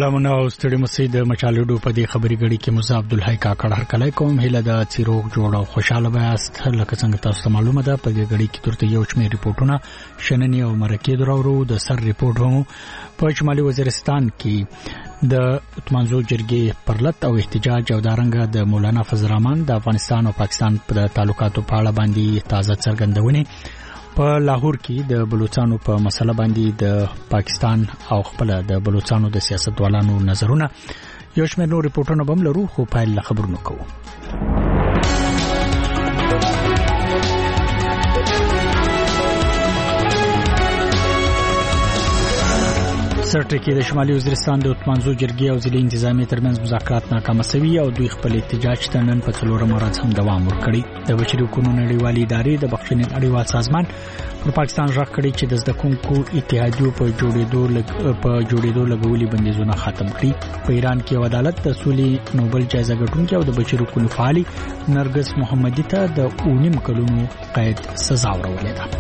سلامونه او ستړي مسید مچالډو په دې خبري غړي کې موسی عبدالحی کاکړ هر کله کوم هله د چیروک جوړ او خوشاله بیاست لکه څنګه تاسو ته معلومه ده په دې غړي کې ترته یو شمېر ریپورتونه شننې او مرکې درورو د سر ریپورت هم په شمالي وزیرستان کې د اتمانزو جرګې پرلط او احتجاج او دارنګه د مولانا فضل الرحمن د افغانستان او پاکستان په تعلقاتو په اړه باندې تازه څرګندونه په لاهور کې د بلوچستانو په مسله باندې د پاکستان او خپل د بلوچستانو د سیاستوالانو نظرونه یو شمېر نور ریپورتونه به لرو خو پایل خبرونه کوو. سرټکی د شمالي وزیرستان د اتمانزو جرګې او ضلعي انتظامی ترمنځ مذاکرات ناکام شوي او دوی خپل احتجاج ته نن په څلورم ورځ هم دوام ورکړي. د بشري حقوقو نړیوالې ادارې د بخښنې نړیوال سازمان پر پاکستان راغ کړي چې د زدکونکو اتحادیو په جوړېدو لګولي بندیزونه ختم کړي. په ایران کې عدالت د سولې نوبل جایزه ګټونکي او د بشري حقوقو فعالي نرګس محمدي ته د 9 کلونو قید سزا ورولې ده.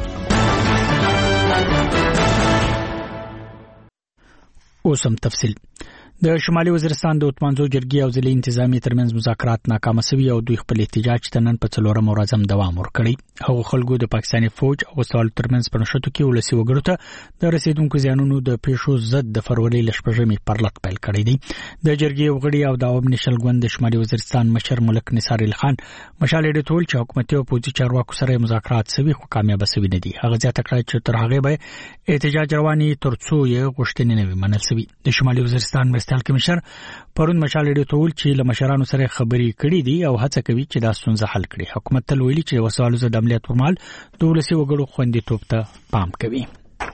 اوسم تفصیل د شمالي وزیرستان د اتمانزو جرګې او ضلعي انتظامی ترمنځ مذاکرات ناکام شوي او دوی خپل احتجاج ته نن په څلورم ورځ هم دوام ورکړي. هغه خلکو د پاکستاني فوج او سوال ترمنځ په نشټو کې ولسی وګړو ته د رسیدونکو زیانونو د پیښو ضد د فروری لشپږمې پرلط پیل کړی دی. د جرګې وګړي او د عوام نشل ګوند د شمالي وزیرستان مشر ملک نثار علي خان مشال ډیټول چې حکومتي او پوځي چارواکو سره مذاکرات شوي خو کامیاب شوي نه دي. هغه ځکه چې تر هغه به احتجاج رواني ترڅو یې غوښتنې نه منل شوي. د شمالي وزیرستان مرستیال کمشنر پرون مشال ډیټول چې له مشرانو سره خبري کړې دي او هڅه کوي چې دا ستونزه حل کړي. حکومت تل ویلي چې وسوالو د عملیات پرمال د ولسی وګړو خوندیتوب ته پام کوي.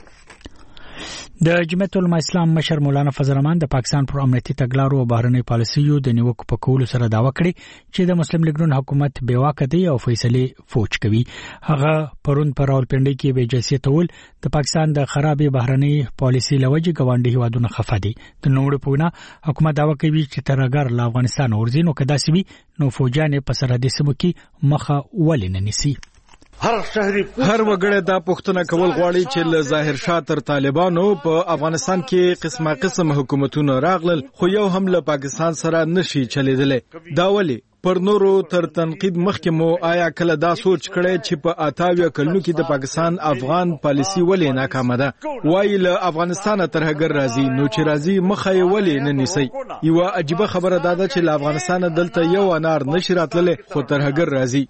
د جمعیت العلماء اسلام مشر مولانا فضل الرحمن د پاکستان پر امنیتي تګلارو او بهرنۍ پالیسیو د نیوکو په کولو سره داوا کړی چې د مسلم لیګ نون حکومت بیواکه دی او فیصله فوج کوي. هغه پرون پر راولپنډي کې به جلسې تول د پاکستان د خرابې بهرنۍ پالیسي لوجه ګاونډي هیوادونو خفه دي. د نوړو پونه حکومت داوا کوي چې ترګر له افغانستان اورځینو کدا سوي نو فوجان په سرحدي سیمو کې مخه ولنه نسی. هر وګړی دا پوښتنه کول غواړي چې له ظاهر شاه تر طالبانو په افغانستان کې قسم حکومتونه راغلل خو یو هم له پاکستان سره نشي چلیدلی. دا ولی پر نورو تر تنقید مخکې مو آیا کله دا سوچ کړی چې په 28 کلونو کې د پاکستان افغان پالیسی ولې ناکامه ده؟ وایي له افغانستان ترهګر راځي نو چې راځي مخه یې ولې نه نیسي؟ یو عجیبه خبره ده چې له افغانستان دلته یو انار نشي راتللی خو ترهګر راځي.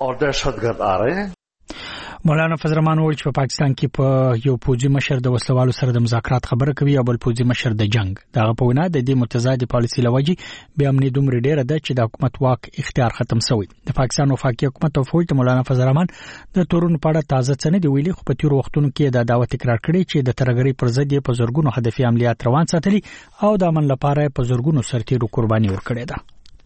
مولانا فضل الرحمن وویل چې په پاکستان کې په یو پوځي مشر د وسلوالو سره د مذاکرات خبره کوي او بل پوځي مشر د جنگ. دغه په ونه د دې متضاد پالیسي لوجي به امنیت دومره ډیره ده چې د حکومت واک اختیار ختم شوی. د پاکستان وفاقي حکومت او فوج د مولانا فضل الرحمن د تورون په اړه تازه څه نه دی ویلي خو په تیر وختونو کې دا دعوت تکرار کړي چې د ترګری پر ضد په زورګونو هدفي عملیات روان ساتلي او د امن لپاره په زورګونو سرتیرو قرباني ورکړي ده.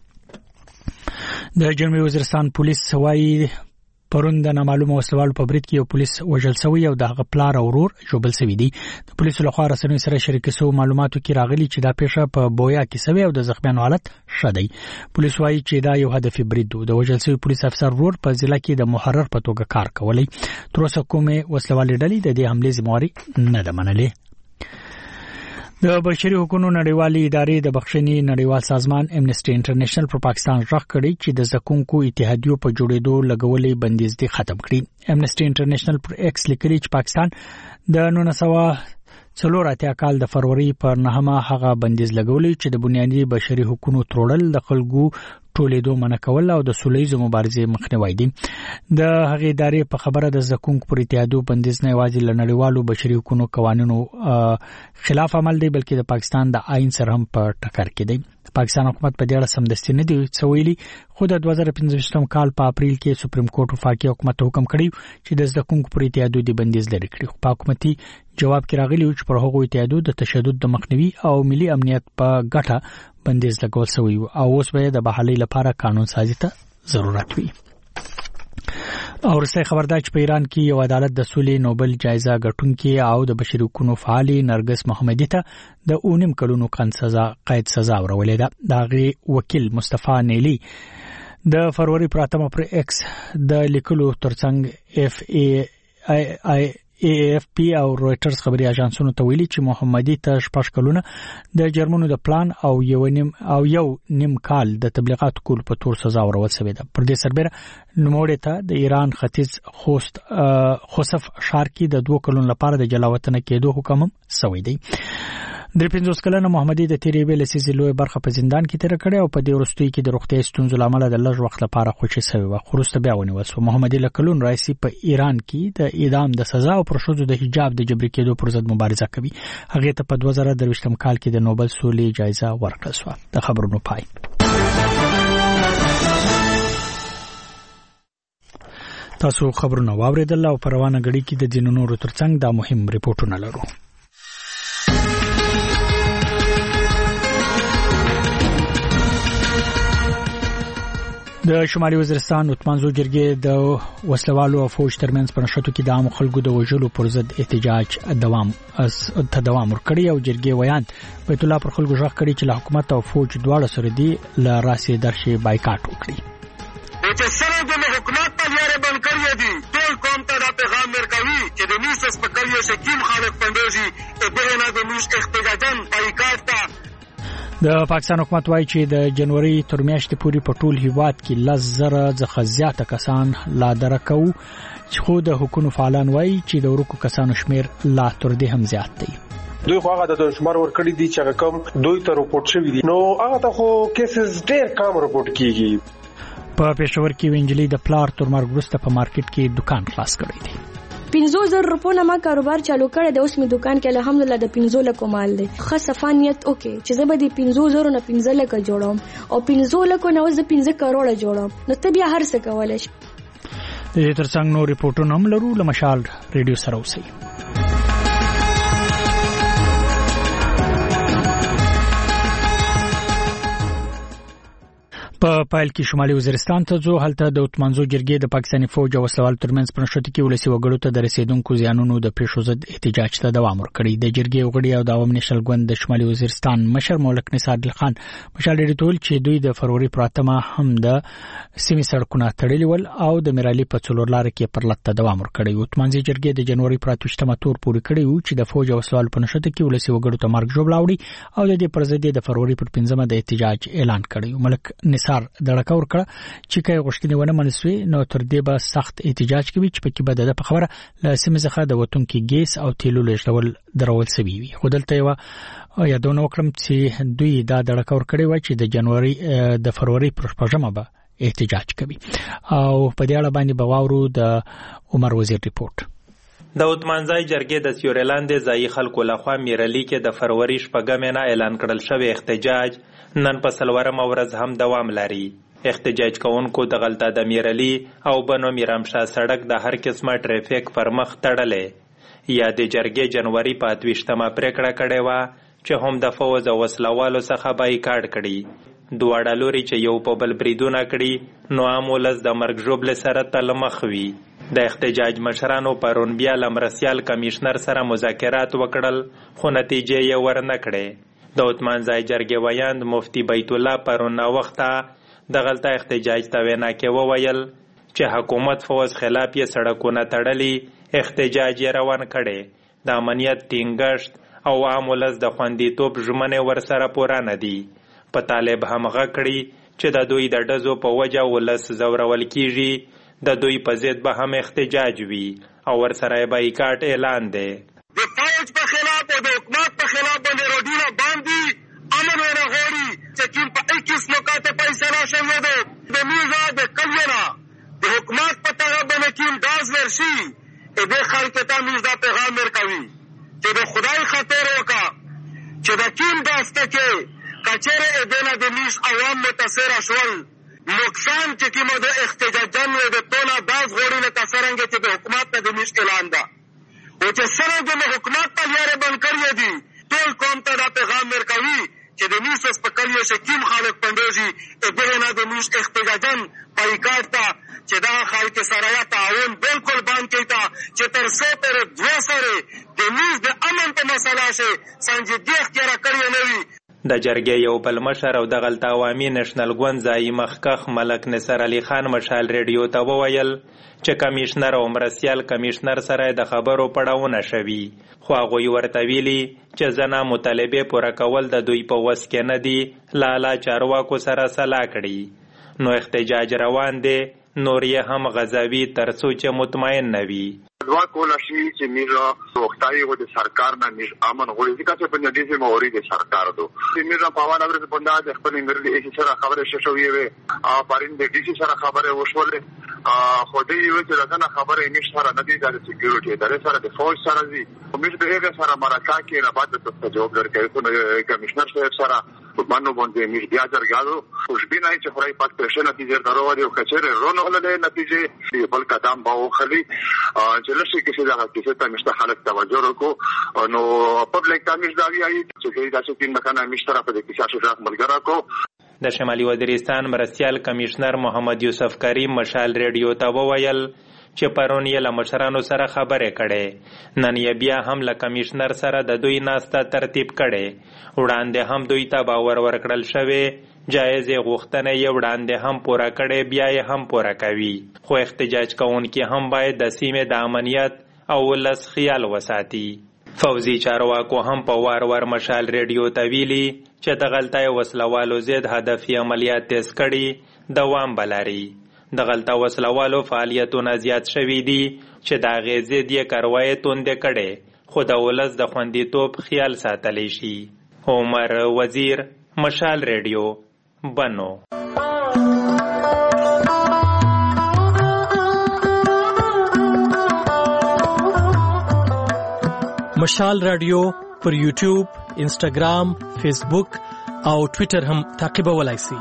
د جنوبي وزیرستان پولیس وایي پرون د نامعلومه وسلوالو په برید کې یو پولیس وژل شوی او د هغه پلار او ورور ژوبل شوی دي. د پولیسو لخوا رسنیو سره شریک شو معلوماتو کې راغلي چې دا پیښه په بویا کې شوی او د زخمیانو حالت ښه دی. پولیس وایي چې دا یو هدفي برید و. د وژل شوی پولیس افسر ورور په ضلع کې د محرر په توګه کار کولی. تر اوسه کومه وسلوالې ډلې د دې حملې ذمہواري نه ده منلې. د بشري حقوقو نړیوالې ادارې د بخښنې نړیوال سازمان امنیسټي انټرنیشنل پر پاکستان راغ کړي چې د زکونکو اتحادیو په جوړېدو لګولې بندیز دي ختم کړي. امنیسټي انټرنیشنل پر ایکس لیکلي چې پاکستان د 1984 کال د فروری پر 9 هغه بندیز لګولې چې د بنیادي بشري حقوقو تړل د خلکو ټولېدو منع کول او د سولېزو مبارزې مخنیوي دي. د هغې ادارې په خبره د زکونکو پر اتحادیو بندیز نه یوازې له نړیوالو بشري حقوقو قوانینو خلاف عمل دی بلکې د پاکستان د آئین سره هم په ټکر کې دی. پاکستان حکومت په دې اړه سمدستي نه دی څویلي خو د 2015 کال په اپریل کې سپریم کورټ وفاقي حکومت حکم کړی چې د زکونکو پر اتحادیو د بندیز لري کړي. په حکومتي جواب کې راغلی چې پر هغو اتحادیو د تشدد د مخنیوي او ملي امنیت په ګټه بندیز لګول شوی او اوس به د بحالۍ لپاره قانون سازي ته ضرورت وي. او رسې خبردار چې په ایران کې یو عدالت د سولې نوبل جایزه ګټونکي او د بشري حقوقو فعالي نرګس محمدي ته د 9 کلونو قید سزا ورولې ده. دغه وکیل مصطفی نیلی د فروری پراتمه پر ایکس د لیکلو ترڅنګ اف ای AFP او رويټرز خبري اژانسونو ته ویلي چې محمدي ته 6 کلونه د جرمنو د پلان او یو نیم کال د تبلیغات کول په تور سزا ورول شوې ده. پر دې سربېره نوموړی ته د ایران ختیځ خوسف ښار کې د 2 کلونو لپاره د جلاوطن کېدو حکم شوی دی. 53 کلنه محمدي د تیرې ویلې سيزي لوی برخه په زندان کې تیر کړې او په دې وروستي کې د روغتي ستونزو لامل د لږ وخت لپاره خوشي شوی و. خروسته بیا ونیول شو. محمدي لکلون رئیسي په ایران کې د اعدام د سزا او پر شوزو د حجاب د جبري کېدو پر ضد مبارزه کوي. هغه ته په 2023 کال کې د نوبل سولې جایزه ورکړل شو. د خبرونو پای. تاسو خبرونه واوریدل او په روانه غړي کې د دینونو ترڅنګ دا مهم ریپورتونه لرو. د شمالي وزیرستان وتمنځو جرګې د وسلوالو او فوج ترمنځ په نشټو کې د عام خلکو د وژلو پر ضد احتجاج دوام ورکړی او جرګې ویان بیت الله پر خلکو ژغ کړی چې له حکومت او فوج دواړو سره دی ل راسي درشي بایکاټ وکړي. چې سره د حکومت په لاره بند کړی دي ټول قوم ته دا پیغام ورکوي چې د نیسس په کلیو شکیم خالق پندوزي په نه د نیس احتجاجن بایکاټ ته د پاکستان حکومت وایي چې د جنوري تر میاشتې پورې په ټول هیواد کې 10,000 څخه زیاته کسان لا درکو چې خو د حکومت فعالان وایي چې د ورکو کسانو شمیر لا تر دې هم زیات دی. دوی خو هغه د شمار ورکړي دي چې کوم دوی ته رپورټ شوی دي نو هغه ته خو کیسز ډېر کم رپورټ کیږي. په پېښور کې وینجلی د پلار تر مرګ وروسته په مارکیټ کې دکان خلاص کړی دی. 50,000 روپونه ما کاروبار چالو کړی د اوس می دکان کې الحمدلله د 15 لک مال دی. خه صفانیت اوکي چې زه به د 50,000 نه 15 لک جوړم او 15 لک نه اوس د 15 کروڑ جوړم نو ته بیا هر څه کولای شې. د دې ترڅنګ نو ریپورتونه هم لرو. لمشال ریډیو سره اوسئ. په پایل کې شمالي وزیرستان ته ځو. هلته د وتمنځو جرګې د پاکستاني فوج او وسلوال ترمنځ په نشټ کې ولسی وګړو ته د رسیدونکو زیانونو د پیښو ضد احتجاج ته دوام ورکړی. د جرګې وګړي او د عوام نشل ګوند د شمالي وزیرستان مشر مولک نثار خان مشال ډېر ټول چې دوی د فروری پراتمه هم د سیمې سړکونه تړلي ول او د میرالي په څلور لار کې پر لټه دوام ورکړی. وتمنځي جرګې د جنوري 28 تور پورې کړی و چې د فوج او وسلوال په نشټ کې ولسی وګړو ته مرګ جوړ لاوړي او د دې پر ضد د فروری پر 15 د احتجاج اعلان کړی. ملک نثار دړکا چې کوي غوښتنې ونه منسوي نو تر دې به سخت احتجاج کوي چې پکې به د خبره له سیمې څخه د وټونکو ګیس او تیلو لېږدول درول سوي وي. خو دلته یو یادونه وکړم چې دوی دا دړکا ور کړی و چې د جنوري د فروری پر 15 به احتجاج کوي او په دې اړه باندې بواورو د عمر وزیر ریپورت. د وتمنځای جرګې د سیورلاند ځای خلکو لخوا میرالي کې د فروری 15 نه اعلان کړل شوی احتجاج نن په سلورم ورځ هم دوام لري. احتجاج کوونکو د غلطه د میرالي او بنو میرامشاه سړک د هر قسمه ټریفیک پر مخ تړلې. یا د جرګې جنوري په 28مه پریکړه کړې و چې هم د فوج او وسلوالو څخه بایکاټ کړي. دواړه لوري چې یو په بل بریدونه کړي نو عام ولس د مرګ ژوبل سره تل مخ وي. د احتجاج مشرانو پرون بیا لمرسیال کمشنر سره مذاکرات وکړل خو نتیجه یې ورنه کړې. د وتمنځای جرګې ویاند مفتی بیت الله پرون وخته د غلطه احتجاج ته وینا کې وویل چې حکومت فوج خلاف یې سړکونه تړلي احتجاج یې روان کړي. د امنیت ټینګښت او عام ولس د خوندیتوب ژمنې ورسره پوره نه دي. په طالب هم غږ کړي چې د دوی د ډزو په وجه ولس ځورول کیږي. د دوی په ضد به هم احتجاج وي او ورسره بایکاټ اعلان دی. د فوج په خلاف او د حکومت په خلاف باندې روډونه باندې امن ورغوري چې کوم په 21 نقاط فیصله شوی دی. د میزا د کلینا د حکومت په طرف باندې کوم داس ورشي د خلک ته میزا پیغام ورکوي چې د خدای خاطر وکا چې د کوم داسته کې کچره دنه د میز عوام متاثر شول نقصان چې کوم د احتجاجن د تونا داس غوړي له تاثرنګ چې د حکومت د میز اعلان ده او چې سره د حکومت په لاره بند کړی دي ټول قوم ته دا پیغام ورکوي چې د نیسوس په کلیو شکیم خالق پندوزي دغه نه د نیس احتجاجن بایکاټ ته چې دا خلک سره یا تعاون بالکل باندې کوي چې تر څو پر 2 سره د نیس د امن په مسله شي سنجیدګي اختیار کړی نه وي. د جرګې یو بل مشر او د غلطه عوامي نېشنل ګوند ځایي مخکخ ملک نصر علي خان مشال ریډیو ته وویل چې کمیشنر او مرستیال کمیشنر سره د خبرو پړاونه شوي، خو هغوی ورته ویلي چې ځنه مطالبې پوره کول د دوی په وس کې نه دي، لالا چارواکو سره سلا کړي. نو احتجاج روان دی، نور یې هم غځوي تر څو چې مطمئن نه وي. دعا کوله شي چې میرا وختای و د سرکار نه میش امن غوړي ځکه چې په دې سیمه اوري د سرکار دو چې میرا په والا ورته پنده د خپل انګرلي هیڅ سره خبره شوې وي پارین د ډي سي سره خبره وشولې خو دې یو چې راځنه خبره میش سره نه دی د سکیورټي ادارې سره د فوج سره دي میش د هغه سره مرکه کې نه بعد ته جواب درکړي کمشنر صاحب سره باندې باندې میش بیا درګالو خوش بینه چې خورای پات پېښه نتیجه درو او کچره رونو له نتیجه بل قدم باو خلی لشي کې دا چې ته مشته خلک توجه وکړو نو پبلک ته مش دا ویایي چې دا چې تین مکانه مش طرف د کیسه شجاعت ملګرا کو. د شمالي وزیرستان مرستیال کمیشنر محمد یوسف کریم مشال ریډیو ته وویل چې پرون یې له مشرانو سره خبرې کړې، نن یې بیا هم له کمیشنر سره د دوی ناسته ترتیب کړې، وړاندې هم دوی ته باور ورکړل شوی، جایزې غوښتنې یې وړاندې هم پوره کړې، بیا یې هم پوره کوي، خو احتجاج کوونکي هم باید د سیمې د امنیت او ولس خیال وساتي. فوزي چارواکو هم په وار وار مشال ریډیو ته ویلي چې د غلطه وسلوالو ضد هدفي عملیات تیز کړي دوام بلاري. د غلطه وسلوالو فعالیتونه زیات شوي دي چې د هغې ضد یې کاروایي توندې کړې، خو د ولس د خوندیتوب خیال ساتلی شي. عمر وزیر، مشال ریډیو، بنو. مشال رادیو پر یوټیوب، انسټاګرام، فیسبوک او ټویټر هم تعقیبولای شئ.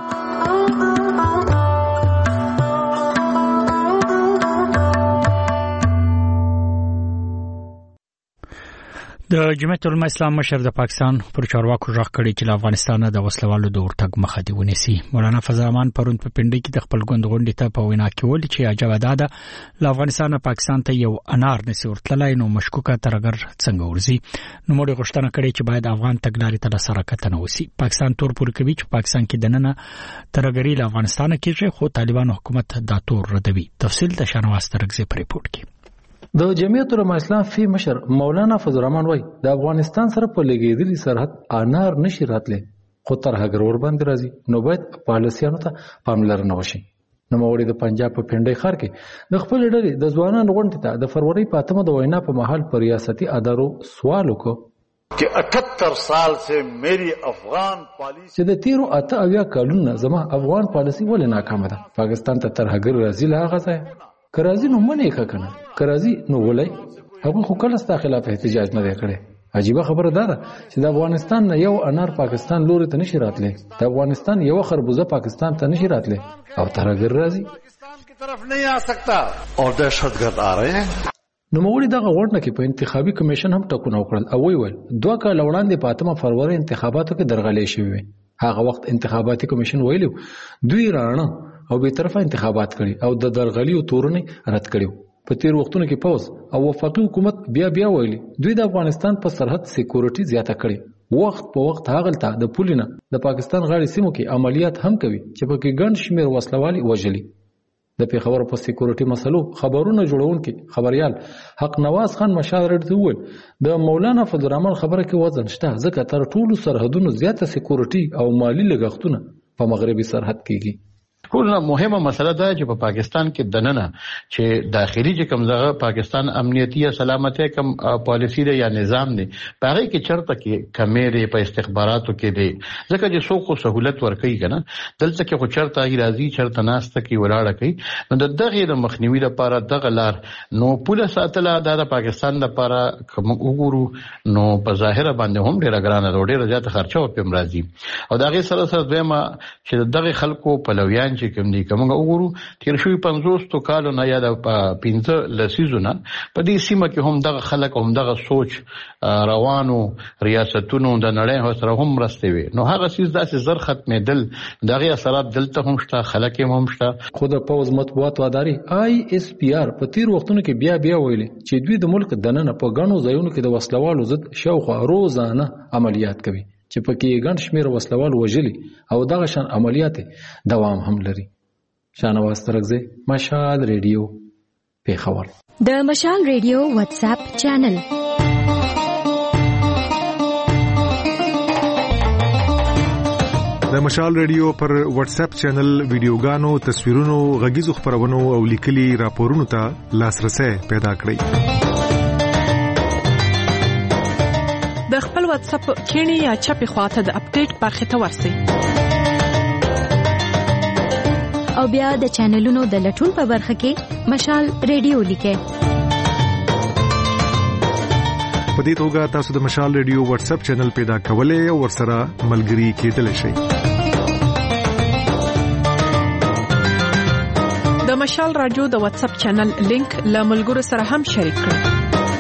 د جمعیت العلماء اسلام مشر د پاکستان پر چارواکو ژغ کړی چې له افغانستان د وسلوالو د ورتګ مخه دی ونیسي. مولانا فضل الرحمن پرون په پنډۍ کې د خپل ګوند غونډې ته په وینا کې ویل چې عجبه ده له افغانستان پاکستان ته یو انار نسی ورتلای، نو مشکوکه ترګر څنګه ورزي. نو موږ غوښتنه کړې چې باید افغان تګلارې ته سره کتنه وسی. پاکستان تور پور کوي چې پاکستان کې دننه ترګری له افغانستان کېږي، خو طالبان حکومت دا تور ردوي. تفصیل د شانواز ترګزي پر ریپورت کې. د جمعیت العلماء اسلام فی مشر مولانا فضل الرحمن وای د افغانستان سره په لګیدلي سرحد انار نشي راتله، خو تر هغه ور باندې راځي، نو باید پالیسیانو ته پاملرنه وشي. نو موړي د پنجاب په پنډۍ ښار کې د خپل ډلې د ځوانانو غونډې ته د فروری په 8 د وینا په محل پر ریاستي ادارو سوال وکړ چې 78 سال سے میری افغان پالیسی چې د تیرو 8 کلونو زما افغان پالیسی ولې ناکامه ده. پاکستان ته تر هغه راځي لا غځه کرازی نو منې کا کنه کرازی نو ولای هغه خو کله ستا خلاف احتجاج نه کړي. عجیب خبره ده چې د افغانستان نه یو انار پاکستان لوري ته نشي راتله، د افغانستان یو خربوزه پاکستان ته نشي راتله او ترګر راځي پاکستان کی طرف نہیں آ سکتا اور دہشتگرد آ رہے ہیں. نو موږ دغه غونډه کې په انتخابي کمیشن هم ټکونه وکړل او ویل 2 کال وړاندې په 8 فروری انتخاباتو کې درغلې شوې. هغه وخت انتخاباتي کمیشن ویلو دوی رانه او به طرفه انتخابات کړي او د درغلي او تورنې رد کړي. په تیر وختونو کې پوز او وفاقي حکومت بیا ویلي دوی د افغانستان په سرحد سکیورټي زیاته کړي. وخت په وخت هغلته د پولینه د پاکستان غاړي سیمو کې عملیات هم کوي چې په کې ګڼ شمیر وسلوالي وژلي. د پیښور په سکیورټي مسلو خبرونه جوړونکي خبريال حق نواز خان مشاور ته وویل د مولانا فضل الرحمن خبره کې وزن شته، ځکه تر ټولو سرحدونو زیاته سکیورټي او مالی لګښتونه په مغربي سرحد کېږي. ټولنه مهمه مسله ده چې په پاکستان کې دننه چې داخلي چې کوم ځای پاکستان امنیتي یا سلامتي کوم پالیسی دی یا نظام دی پاره کې چرته کې کمیره په استخباراتو کې دی، ځکه چې څوک سہولت ورکوي کنه دلته کې خو چرته راځي چرته ناسته کې ولاړه کوي. نو د دغه د مخنیوي لپاره دغه لار نو پوله ساتله د پاکستان لپاره کوم وګورو نو په ظاهر باندې هم ډیره ګرانه ډیره زیاته خرچه او پم راځي. او دغه سره سره دویمه چې دغه خلکو په لویان چې کوم دي کومه وګورو تیر شوی 50 کالو نه یا د 15 لسیزونه په دې سیمه کې هم دغه خلک هم دغه سوچ روانو ریاستونو د نړۍ سره هم مرستوي. نو هغه سیس داسې زر ختمېدل دغه اثرات دلته هم شته، خلک هم شته. خود پوز مطبوعات واداري ISPR په تیر وختونو کې بیا ویلي چې دوی د ملک دننه په غنو ځایونو کې د وسلوالو ضد شاوخوا روزانه عملیات کوي چې پکې ګڼ شمېر وسلوال وژلي او دغه شان عملیات دوام هم لري. شاهنواز ترکزی، مشال ریډیو، پیښور. د مشال ریډیو واتس اپ چینل. د مشال ریډیو پر واتس اپ چینل ویډیوګانو، تصویرونو، غږیزو خبرونو او لیکلي راپورونو ته لاسرسي پیدا کړئ. د خپل واتس اپ کینی یا چپی خواته د اپډیټ برخه ته ورسئ. او بیا د چینلونو د لټون په برخه کې مشال ریډیو لیکئ. په دې توګه تاسو د مشال ریډیو واتس اپ چینل پیدا کولای او ورسره ملګري کېدلی شئ. د مشال رادیو د واتس اپ چینل لینک له ملګرو سره هم شریک کړئ.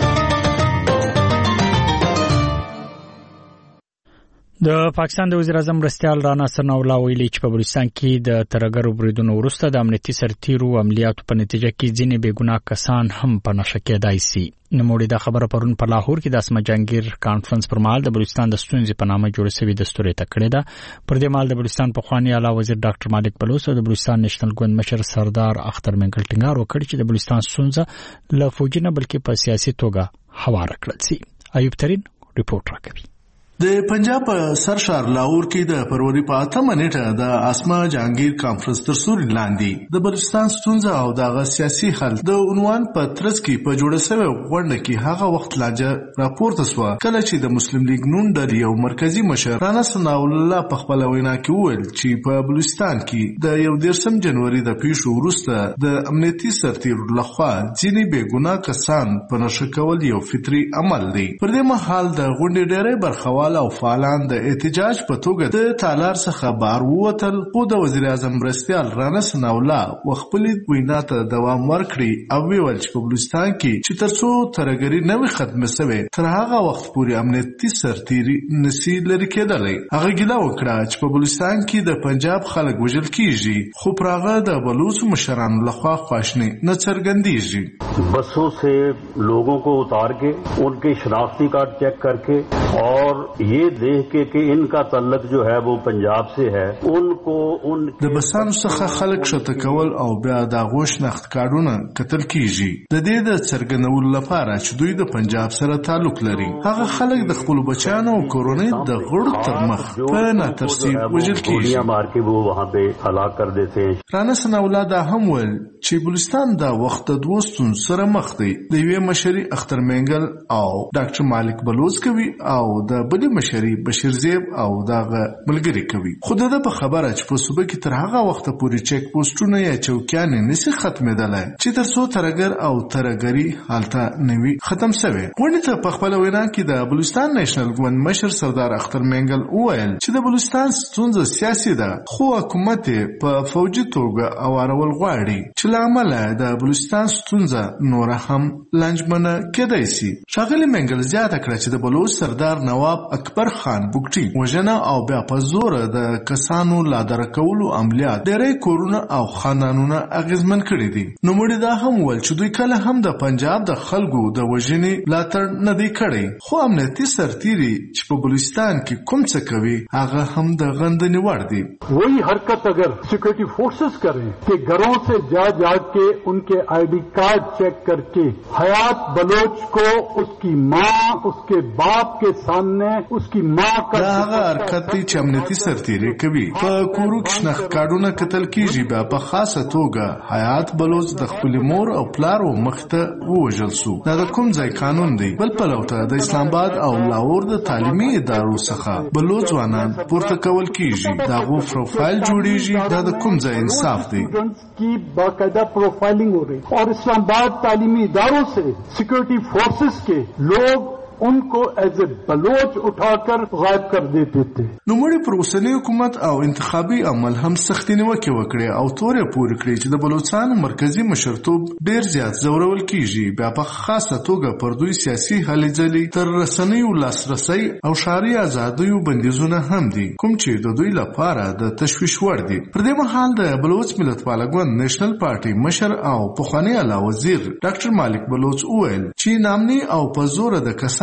د پاکستان د وزیر اعظم مرستیال رانا ثناءالله ویلي چې په بلوچستان کې د ترهګرو بریدونو وروسته د امنیتي سرتیرو عملیاتو په نتیجه کې ځینې بېګناه کسان هم په نشه کېدای شي. نوموړي دا خبره پرون په لاهور کې د اسمه جهانگیر کانفرنس پر مهال د بلوچستان د ستونزې په نامه جوړ شوي دستور ته کړې ده. پر دې مهال د بلوچستان پخوانی اعلی وزیر ډاکټر مالک بلوچ او د بلوچستان نېشنل ګوند مشر سردار اختر منګل ټینګار وکړ چې د بلوچستان ستونزه له فوجي نه بلکې په سیاسي توګه هواره کړل شي. ایوب ترين ریپورت راکوي. د پنجاب سر ښار لاهور کې د فروری په 8 نیټه د اسمه جهانگیر کانفرنس تر سوري لاندې د بلوچستان ستونزه او دغه سیاسي حل د عنوان په ترڅ کې په جوړه شوی غونډه کې هغه وخت لاجه راپورته شو کله چې د مسلم لیگ نون د یو مرکزی مشر رانا ثناءالله په خپل وینا کې وویل چې په بلوچستان کې د 1 جنوري د پیښو وروسته د امنیتي سرتیرو لخوا ځینې بېګناه کسان په نشه کول یو فطري عمل دی. پر دې مهال د غونډې ډېرې برخوال او فعالان د احتجاج په توګه د تالار څخه بهر ووتل، خو د وزیر اعظم مرستیال رانا ثناءالله خپلې وینا ته دوام ورکړي او ویل چې په بلوچستان کې چې تر څو ترهګري نه وي ختمه شوې تر هغه وخت پورې امنیتي سرتیري نشي لرې کېدلی. هغه ګیله وکړه چې په بلوچستان کې د پنجاب خلک وژل کیږي خو پر هغه د بلوچ مشرانو لخوا خواشنی نه څرګندېږي. بسوں سے لوگوں کو اتار کے ان کے شناختی کارڈ چیک کر کے اور یہ دیکھ کے کہ ان کا تعلق جو ہے وہ پنجاب سے ہے ان کو ان د بسانو څخه خلک شته کول او بیا د غوښ نخت کارونه کتل کیږي د دې د څرګندولو لپاره چې دوی د پنجاب سره تعلق لري. هغه خلک د خپل بچانو او کورونی د غړو تر مخ په ناترسي وژل کیږي مار کے وہ وہاں پہ هلاک کر دیتے ہیں. رانا ثناءالله دا هم ول چې بلوچستان دا وخت د دوستون سره مخ دی. د یوې مشري اختر منګل او ډاکټر مالک بلوچ کوي او د بل مشري بشیر زیب او دغه ملګری کوي. خو د په خبره چې په صوبه کې تر هغه وخت پورې چیک پوسټونه یا چوکیان نشي ختمېدلای چې تر څو ترهګر او ترهګری حالت نوي ختم شوي. غونډه ته په خپل وینا کې د بلوچستان نېشنل ګوند مشر سردار اختر منګل وویل چې د بلوچستان ستونزه سیاسي ده خو حکومت په فوجي توګه اوارول غواړي چې لامل د بلوچستان ستونزه نور هم لنجمنه کېدای شي. ښاغلي منګل زیاته کړه چې د بلوچ سردار نواب اکبر خان بوکټي وژنه او بیا په زور د کسانو لادر کولو عملیات ډېرې کورونه او خاندانونه اغیزمن کړي دي. نو موږ دا هم ول چې دوی کله هم د پنجاب د خلکو د وژنې لاتړ نه دی کړی خو امنیتي سرتیري چې په بلوچستان کې کوم څه کوي هغه هم د غندنې وړ دي. وہی حرکت اگر سیکورٹی فورسز کریں کہ گھروں سے جا کے ان کے آئی ڈی کارڈ چیک کر کے حیات بلوچ کو اس کی ماں اس کے باپ کے سامنے اس کی ماں کا دا هغه حرکت دی چې امنیتي سرتیري کوي. په کورو کې شناخت کارډونه کتل کیږي بیا په خاصه توګه حیات بلوچ د خپل مور او پلار او مخته ووژل شو. دا د کوم ځای قانون دی؟ بل پلوته د اسلام آباد او لاهور د تعلیمي ادارو څخه بلوچ ځوانان پورته کول کیږي. دا غو پروفایل جوړیږي. دا د کوم ځای انصاف دی؟ کی باقاعدہ پروفائلنگ ہو رہی اور اسلام آباد تعلیمی اداروں سے سیکورٹی فورسز کے لوگ ان کو ایز اے بلوچ اٹھا کر غائب کر دیتے تھے. نو مړي پر اوسنی حکومت او انتخابي عمل هم سختي نیوکه وکړي او تورې پورې کړې چې د بلوچستان مرکزی مشرتوب ډیر زیات زورول کیږي. بیا په خاصه توګه پر دوی سیاسي هلې ځلې تر رسنیو لاسرسي او شاري ازادیو بندیزونه هم دي کوم چې د دوی لپاره د تشویش وړ دي. پر دې مهال د بلوچ ملتپال ګوند نېشنل پارټي مشر او پخوانی اعلی وزیر ډاکټر مالک بلوچ وویل چې نامني او په زور د کسان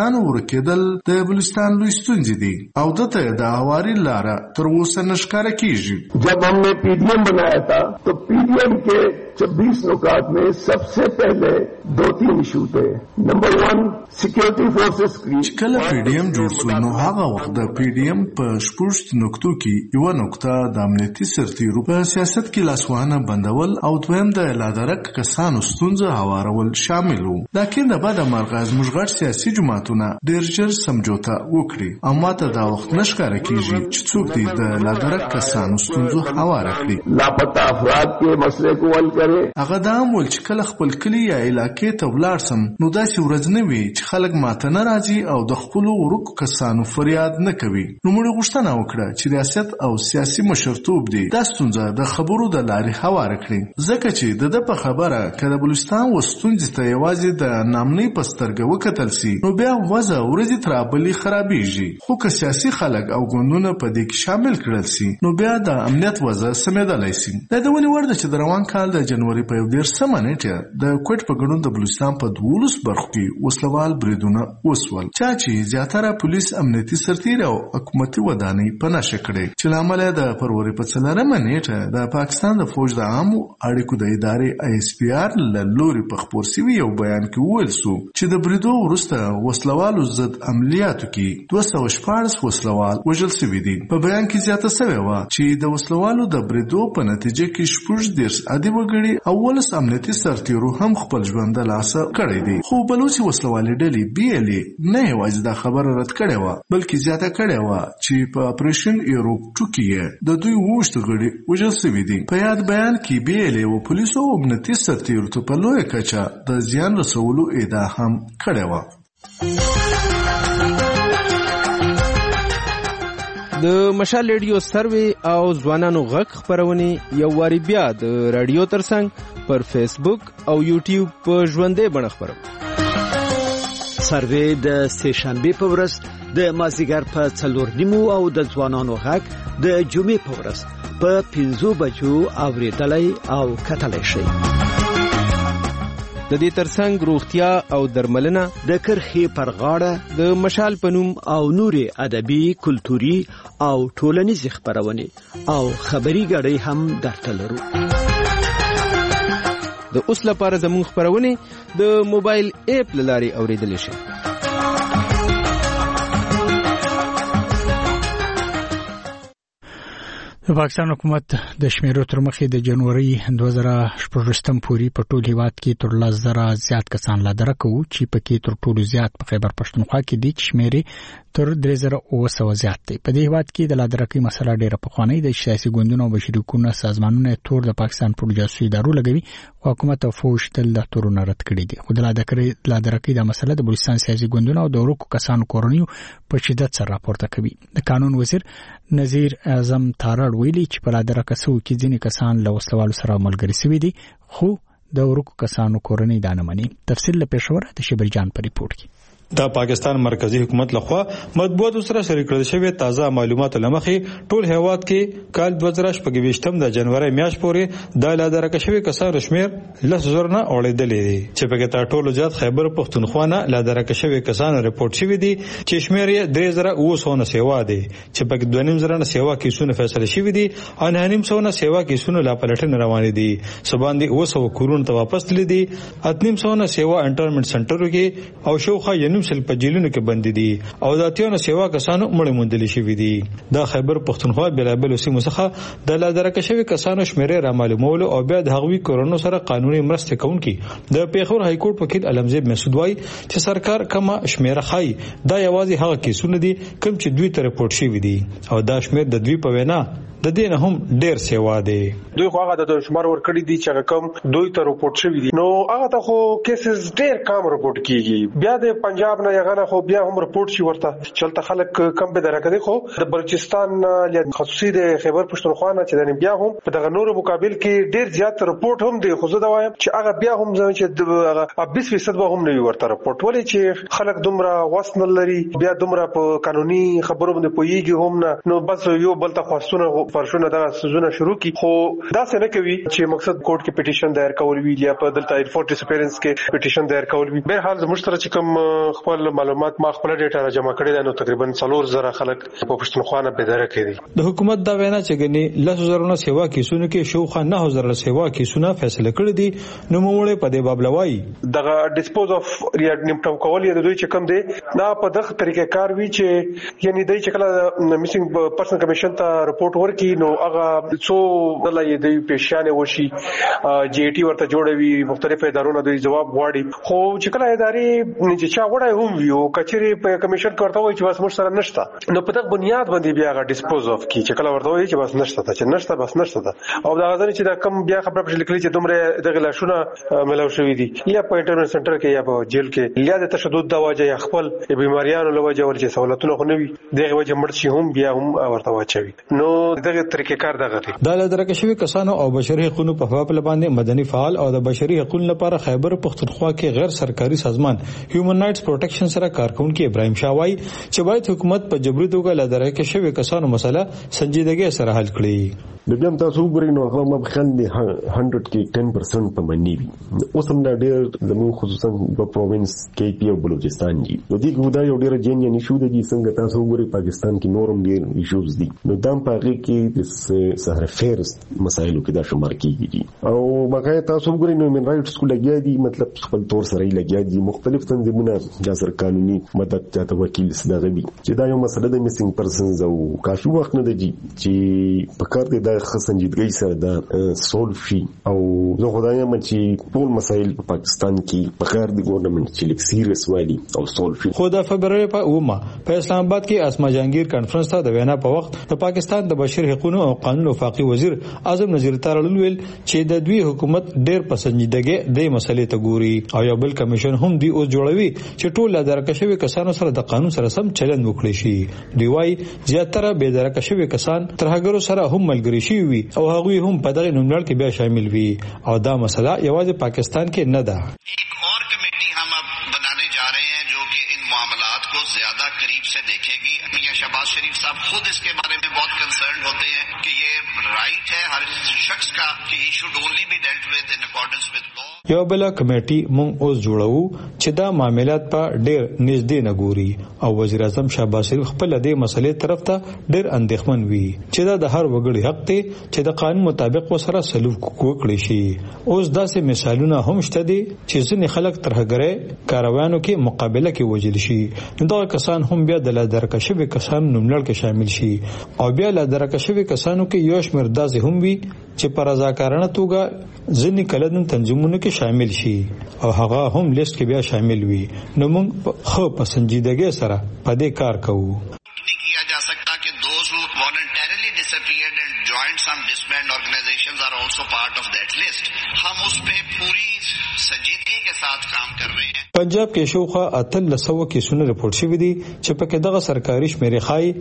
کسانو ورکېدل د بلوچستان لوی ستونزې دي او دته د هواري لاره تر اوسه نشکاره کیږي. जब हमने पीडीएम बनाया था तो पीडीएम के 26 नुकात में सबसे पहले 2-3 इशू थे. नंबर 1 सिक्योरिटी फोर्सेस की कल पीडीएम جوړ شو نو هغه وخت د پीडीएम په شپږ نقطو کې یو نقطه د امنیتي سرتیرو په سیاست کې لاسوهنه بندول او دویم د لادرک کسانو ستونزه هوارول شامل وو. لکه د بعد مرغاز مشغړ سیاسي جماعتونه ډېر ژر سمجوته وکړي او ماته دا وخت نشکاره کیږي چې څوک دې د لادرک کسانو ستونزه هواره کړي. لاپتا افراد کې مسله کو حل کړي. هغه دا هم ول چې کله خپل کلی یا علاقې ته ولاړ سم نو داسې ورځ نه وي چې خلک ماته نه راځي او د خپل ورکو کسانو فریاد نه کوي. نو موږ غوښتنه وکړه چې ریاست او سیاسي مشرتوب دي دا ستونزه د خبرو د لارې هواره کړي ځکه چې د په خبره کله بلوچستان وستونځ ته یوازې د نامنۍ پسترګه وکتل سي نو بیا وځه ورځي ترابلی خرابېږي. خو که سیاسي خلک او ګوندونه په دې کې شامل کړل سي نو بیا د امنیت وضع سمېدلای سي. دا د ونې ورده چې د روان کال د جنوري په 11 نیټه د کوټ په ګډون د بلوچستان په 12 برخو کې وسلوال بریدونه وسول چې زیاتره پولیس امنیتي سرتیر او حکومتي ودانۍ په نشه کړې چې لامل د فروری په 4 نیټه د پاکستان د فوج د عامو اړیکو د ادارې ISPR له لوري په خبر سوي یو بیان کې ویل سو چې د بریدو وروسته وسلوالو ضد عملیاتو کې 214 وسلوال وژل شوي دي. په بیان کې زیاته شوی و چې د وسلوالو د بریدو په نتیجه کې شپږ دیرش عادي وګړي او ولس امنیتي سرتیرو هم خپل ژوند د لاسه کړی دی. خو بلوچي وسلوالي ډلې BLA نه یوازې دا خبره رد کړې وه بلکې زیاته کړې وه چې په اپریشن ایروب 2 کې د دوی 28 غړي وژل شوي دي. په یاد بیان کې BLA او پولیسو او امنیتي سرتیرو ته په لویه کچه د زیان رسولو ادعا هم کړې وه. د مشال ریډیو سروي او ځوانانو غږ خبرونه یو واری بیا د رادیو ترڅنګ پر فیسبوک او یوټیوب په ژوندې بڼه خبرو. سروي د سهشنبه په ورځ د مازیګر په 4:30 او د ځوانانو غږ د جمعې په ورځ په 5 بجو اوریدلای او کتلای شي. د دې ترڅنګ روغتیا او درملنه د کرخې پر غاړه د مشال پنوم او نوري ادبي کلتوري او ټولنیز خبرونه او خبري غړي هم درته لرو. د اوس لپاره زموږ خبرونه د موبایل اپ لاري اوریدل شي. د پاکستان حکومت د شمیرو تر مخې د جنوري 2014 پورې په ټول هیواد کې تر 10,000 زیات کسان لا درکو چې پکې تر ټولو زیات په خیبر پښتونخوا کې دي چې شمیرې تر 3,900 زیات دي. په دې هیواد کې د لادرکۍ مسله ډېره پخوانۍ د سیاسي ګوندونو او بشري حقوقو سازمانونو تور د پاکستان په جاسوسي ادارو لګوي او حکومت او فوج تل د تورونو رد کړي دي. خو د لادرکۍ د مسله د بلوچستان سیاسي ګوندونو او د ورکو کسانو کورنیو په شدت سره راپورته کوي. د قانون وزیر نذیر اعظم تارړ ویلي چې په لادرکسو کې ځینې کسان له وسلوالو سره ملګري شوي دي خو د ورکو کسانو کورنۍ دا نه مني. تفصیل له پېښور د شبیر جان په ریپورت کې. د پاکستان مرکزی حکومت لخوا مطبوعاتو سره شریک کړل شوی تازه معلوماتو لمخې ټول هیواد کې کال 2018 د جنوري میاشت پورې د لادرکه شوی کسانو شمیر 10,000 نه اوړېدلې دي چې په کې تر ټولو زیات خیبر پښتونخوا نه لادرکه شوی کسانو ریپورت شوی دي چې شمیر یې 3,900 سیوا دي چې په 2,500 نه سیوا کیسونه فیصله شوی دي او 9,500 نه سیوا کیسونه لا پلټنه روان دي. سبان دي 200 کورونه ته واپس لیدي 8,500 نه سیوا انټرمنټ سنټرو کې او شوخه سل په جیلونو کې بند دي او ذاتيونو سیوا کسانو مړ موندل شوی دي. دا خیبر پښتونخوا بلابل سیمو څخه د لادرکه شوی کسانو شمیرې را معلومول او بیا د هغوی کورونو سره قانوني مرسته کوونکي د پیښور های کورټ وکیل علمزیب مسعود وای چې سرکار کما شمیره خای دا یوازې هغه کیسونه دي کوم چې دوی ته رپورټ شوی دي او دا شمیر د دوی په وینا د دین هم ډیر سیوا دی. دوی خو هغه د شمار ور کړی دي چې کوم دوی ته رپورټ شوی دي نو هغه ته خو کیسز ډیر کم رپورټ کیږي. بیا د پنجاب نه یغه خو بیا هم رپورټ شي ورته چلته خلک کم به درکې خو د بلوچستان له خصوصي د خیبر پښتونخوا نه چې د بیا هم په دغه نورو مقابل کې ډیر زیات رپورټ هم دی. خو زه دا وایم چې هغه بیا هم ځم چې هغه 20% به هم نه ورته رپورټ ولې چې خلک دومره وسن لري بیا دومره په قانوني خبرو باندې پويږي هم نه نو بس یو بل ته خواستونه فرشونه دا سوزونه شروع کی خو دا څه نه کوي چې مقصد کورټ کې پټیشن دایر کول وی یا په دلته ایرپورټ ډیسپیرنس کې پټیشن دایر کول وی به حال زموږ سره چې کوم خپل معلومات ما خپل ډیټا را جمع کړی دا نو تقریبا 4000 خلک په پښتونخوا به دره کړي د حکومت دا وینا چې ګنې 10000 سیوا کیسونو کې شوخه 9000 سیوا کیسونه فیصله کړی دي نو موږ په دې بابلوي دغه ډیسپوز اف یا نیمټو کول یا دوی چې کوم دي دا په دغه طریقې کار وی چې یعنی دای چې کله میسنګ پرسن کمیشن ته رپورټ ورکړي نو هغه څو دلای دی پېښانه وشي جی ټي ورته جوړوي مختلف ادارونو د جواب غواړي خو چې کله ادارې چې چا وړای هم ویو کچري په کمیشن کوته وي چې بس موږ سره نشته نو په دغه بنیاد باندې بیا هغه ډیسپوز اف کی چې کله ورته وي چې بس نشته چې نشته بس نشته او دا غزنی چې دا کم بیا خبره پښه لیکلي چې دومره دغه لاشونه ملو شوې دي یا په انټرنیټ سنټر کې یا په جیل کې یا د تشدد د وجه یا خپل بیماریانو له وجه ورچې سہولتونه خو نه وي دغه وجه مړ شي هم بیا هم ورته واچوي نو دغه طریقې کار دغه دی د لدرکه شوی کسانو او بشري حقوقو په خلاف باندې مدني فعال او د بشري حقوقو لپاره خیبر پختونخوا کې غیر سرکاري سازمان هیومن رائټس پروټیکشن سره کارکونکو ابراهیم شاه وايي چې باید حکومت په جبري توګه لدرکه شوی کسانو مسله سنجیدګي سره حل کړي د بیا تاسو وګورئ نو هغه مبخل دي 100 کې 10% په منی وي اوس هم دا ډېر زموږ خصوصا په پروینس کې پی او بلوچستان دي نو دغه ودا یو ډېر جنین ایشو دی څنګه تاسو وګورئ پاکستان کې نورم ډېر ایشوز دي نو دا په هغه کې د سهار فیرس مسایلو کې دا شمار کیږي او بقای تاسو وګورئ نو هیومن رائټس کو لګیا دي مطلب خپل تور سره لګیا دي مختلف تنظیمونه د سر قانوني مدد چاته وکیل صدغه دي چې دا یو مسله د میسنګ پرسنز او کافي وخت نه دی چې په کار دی د خصنجیدګۍ سره د سولف شي او زه خدای یم چې ټول مسایل په پاکستان کې په کار دی ګورنمنت چې لیک سیریس والی او سولف شي خو د فبرवरी په اومه په اسلام آباد کې اسما جهانگیر کانفرنس ته د وینا په وخت د پاکستان د بشري حقوقو او قانون وفاقي وزیر اعظم نذیر تارړل ویل چې د دوی حکومت ډېر پسندیدګي د مسلې ته ګوري او یو بل کمیشن هم دی اوس جوړوي چې ټول لادرکشوي کسانو سره د قانون سره سم چلند وکړي شي دی وايي زیاتره به درکشوي کسان ترهګرو سره هم ملګری شي وي او هغوی هم په دغه نوملړ کې بیا شامل وي او دا مسله یوازې پاکستان کې نه ده ایک اور کمیٹی ہم اب بنانے جا رہے ہیں جو کہ ان معاملات کو زیادہ قریب سے دیکھے گی یا شہباز شریف صاحب خود اس کے بارے میں بہت کنسرنڈ ہوتے ہیں کہ یہ رائٹ ہے ہر شخص کا کہ he should only be dealt with in accordance with law یو بل کمیټي مونږ اوس جوړو چې دا معاملات په ډېر نږدې نه ګوري او وزیر اعظم شهباز شریف خپل دې مسلې طرف ته ډېر اندېښمن وي چې دا د هر وګړي حق دی چې د قانون مطابق وسره سلوک وکړي شي اوس داسې مثالونه هم شته دي چې ځینې خلک ترهګرۍ کاروانو کې مقابله کې وجل شي نو دا کسان هم بیا د لادرکشوي کسانو نوملړ کې شامل شي او بیا لادرکشوي کسانو کې یو شمېر داسې هم وي چې په رضاکارانه توګه ځینې کلن تنظیمونو کې شامل شي او هغه هم لیست کې بیا شامل وي نو موږ خو په سنجیدګۍ سره په دې کار کوو کیا جا سکتا کہ those who voluntarily disappeared and joined some disbanded organizations are also part of that list ہم اس پہ پوری سنجیدگی کے ساتھ کام کر رہے ہیں پنجاب کې شوخه 1300 کیسونه رپورټ شوي دي چې پکې دغه سرکاري شمیرې خای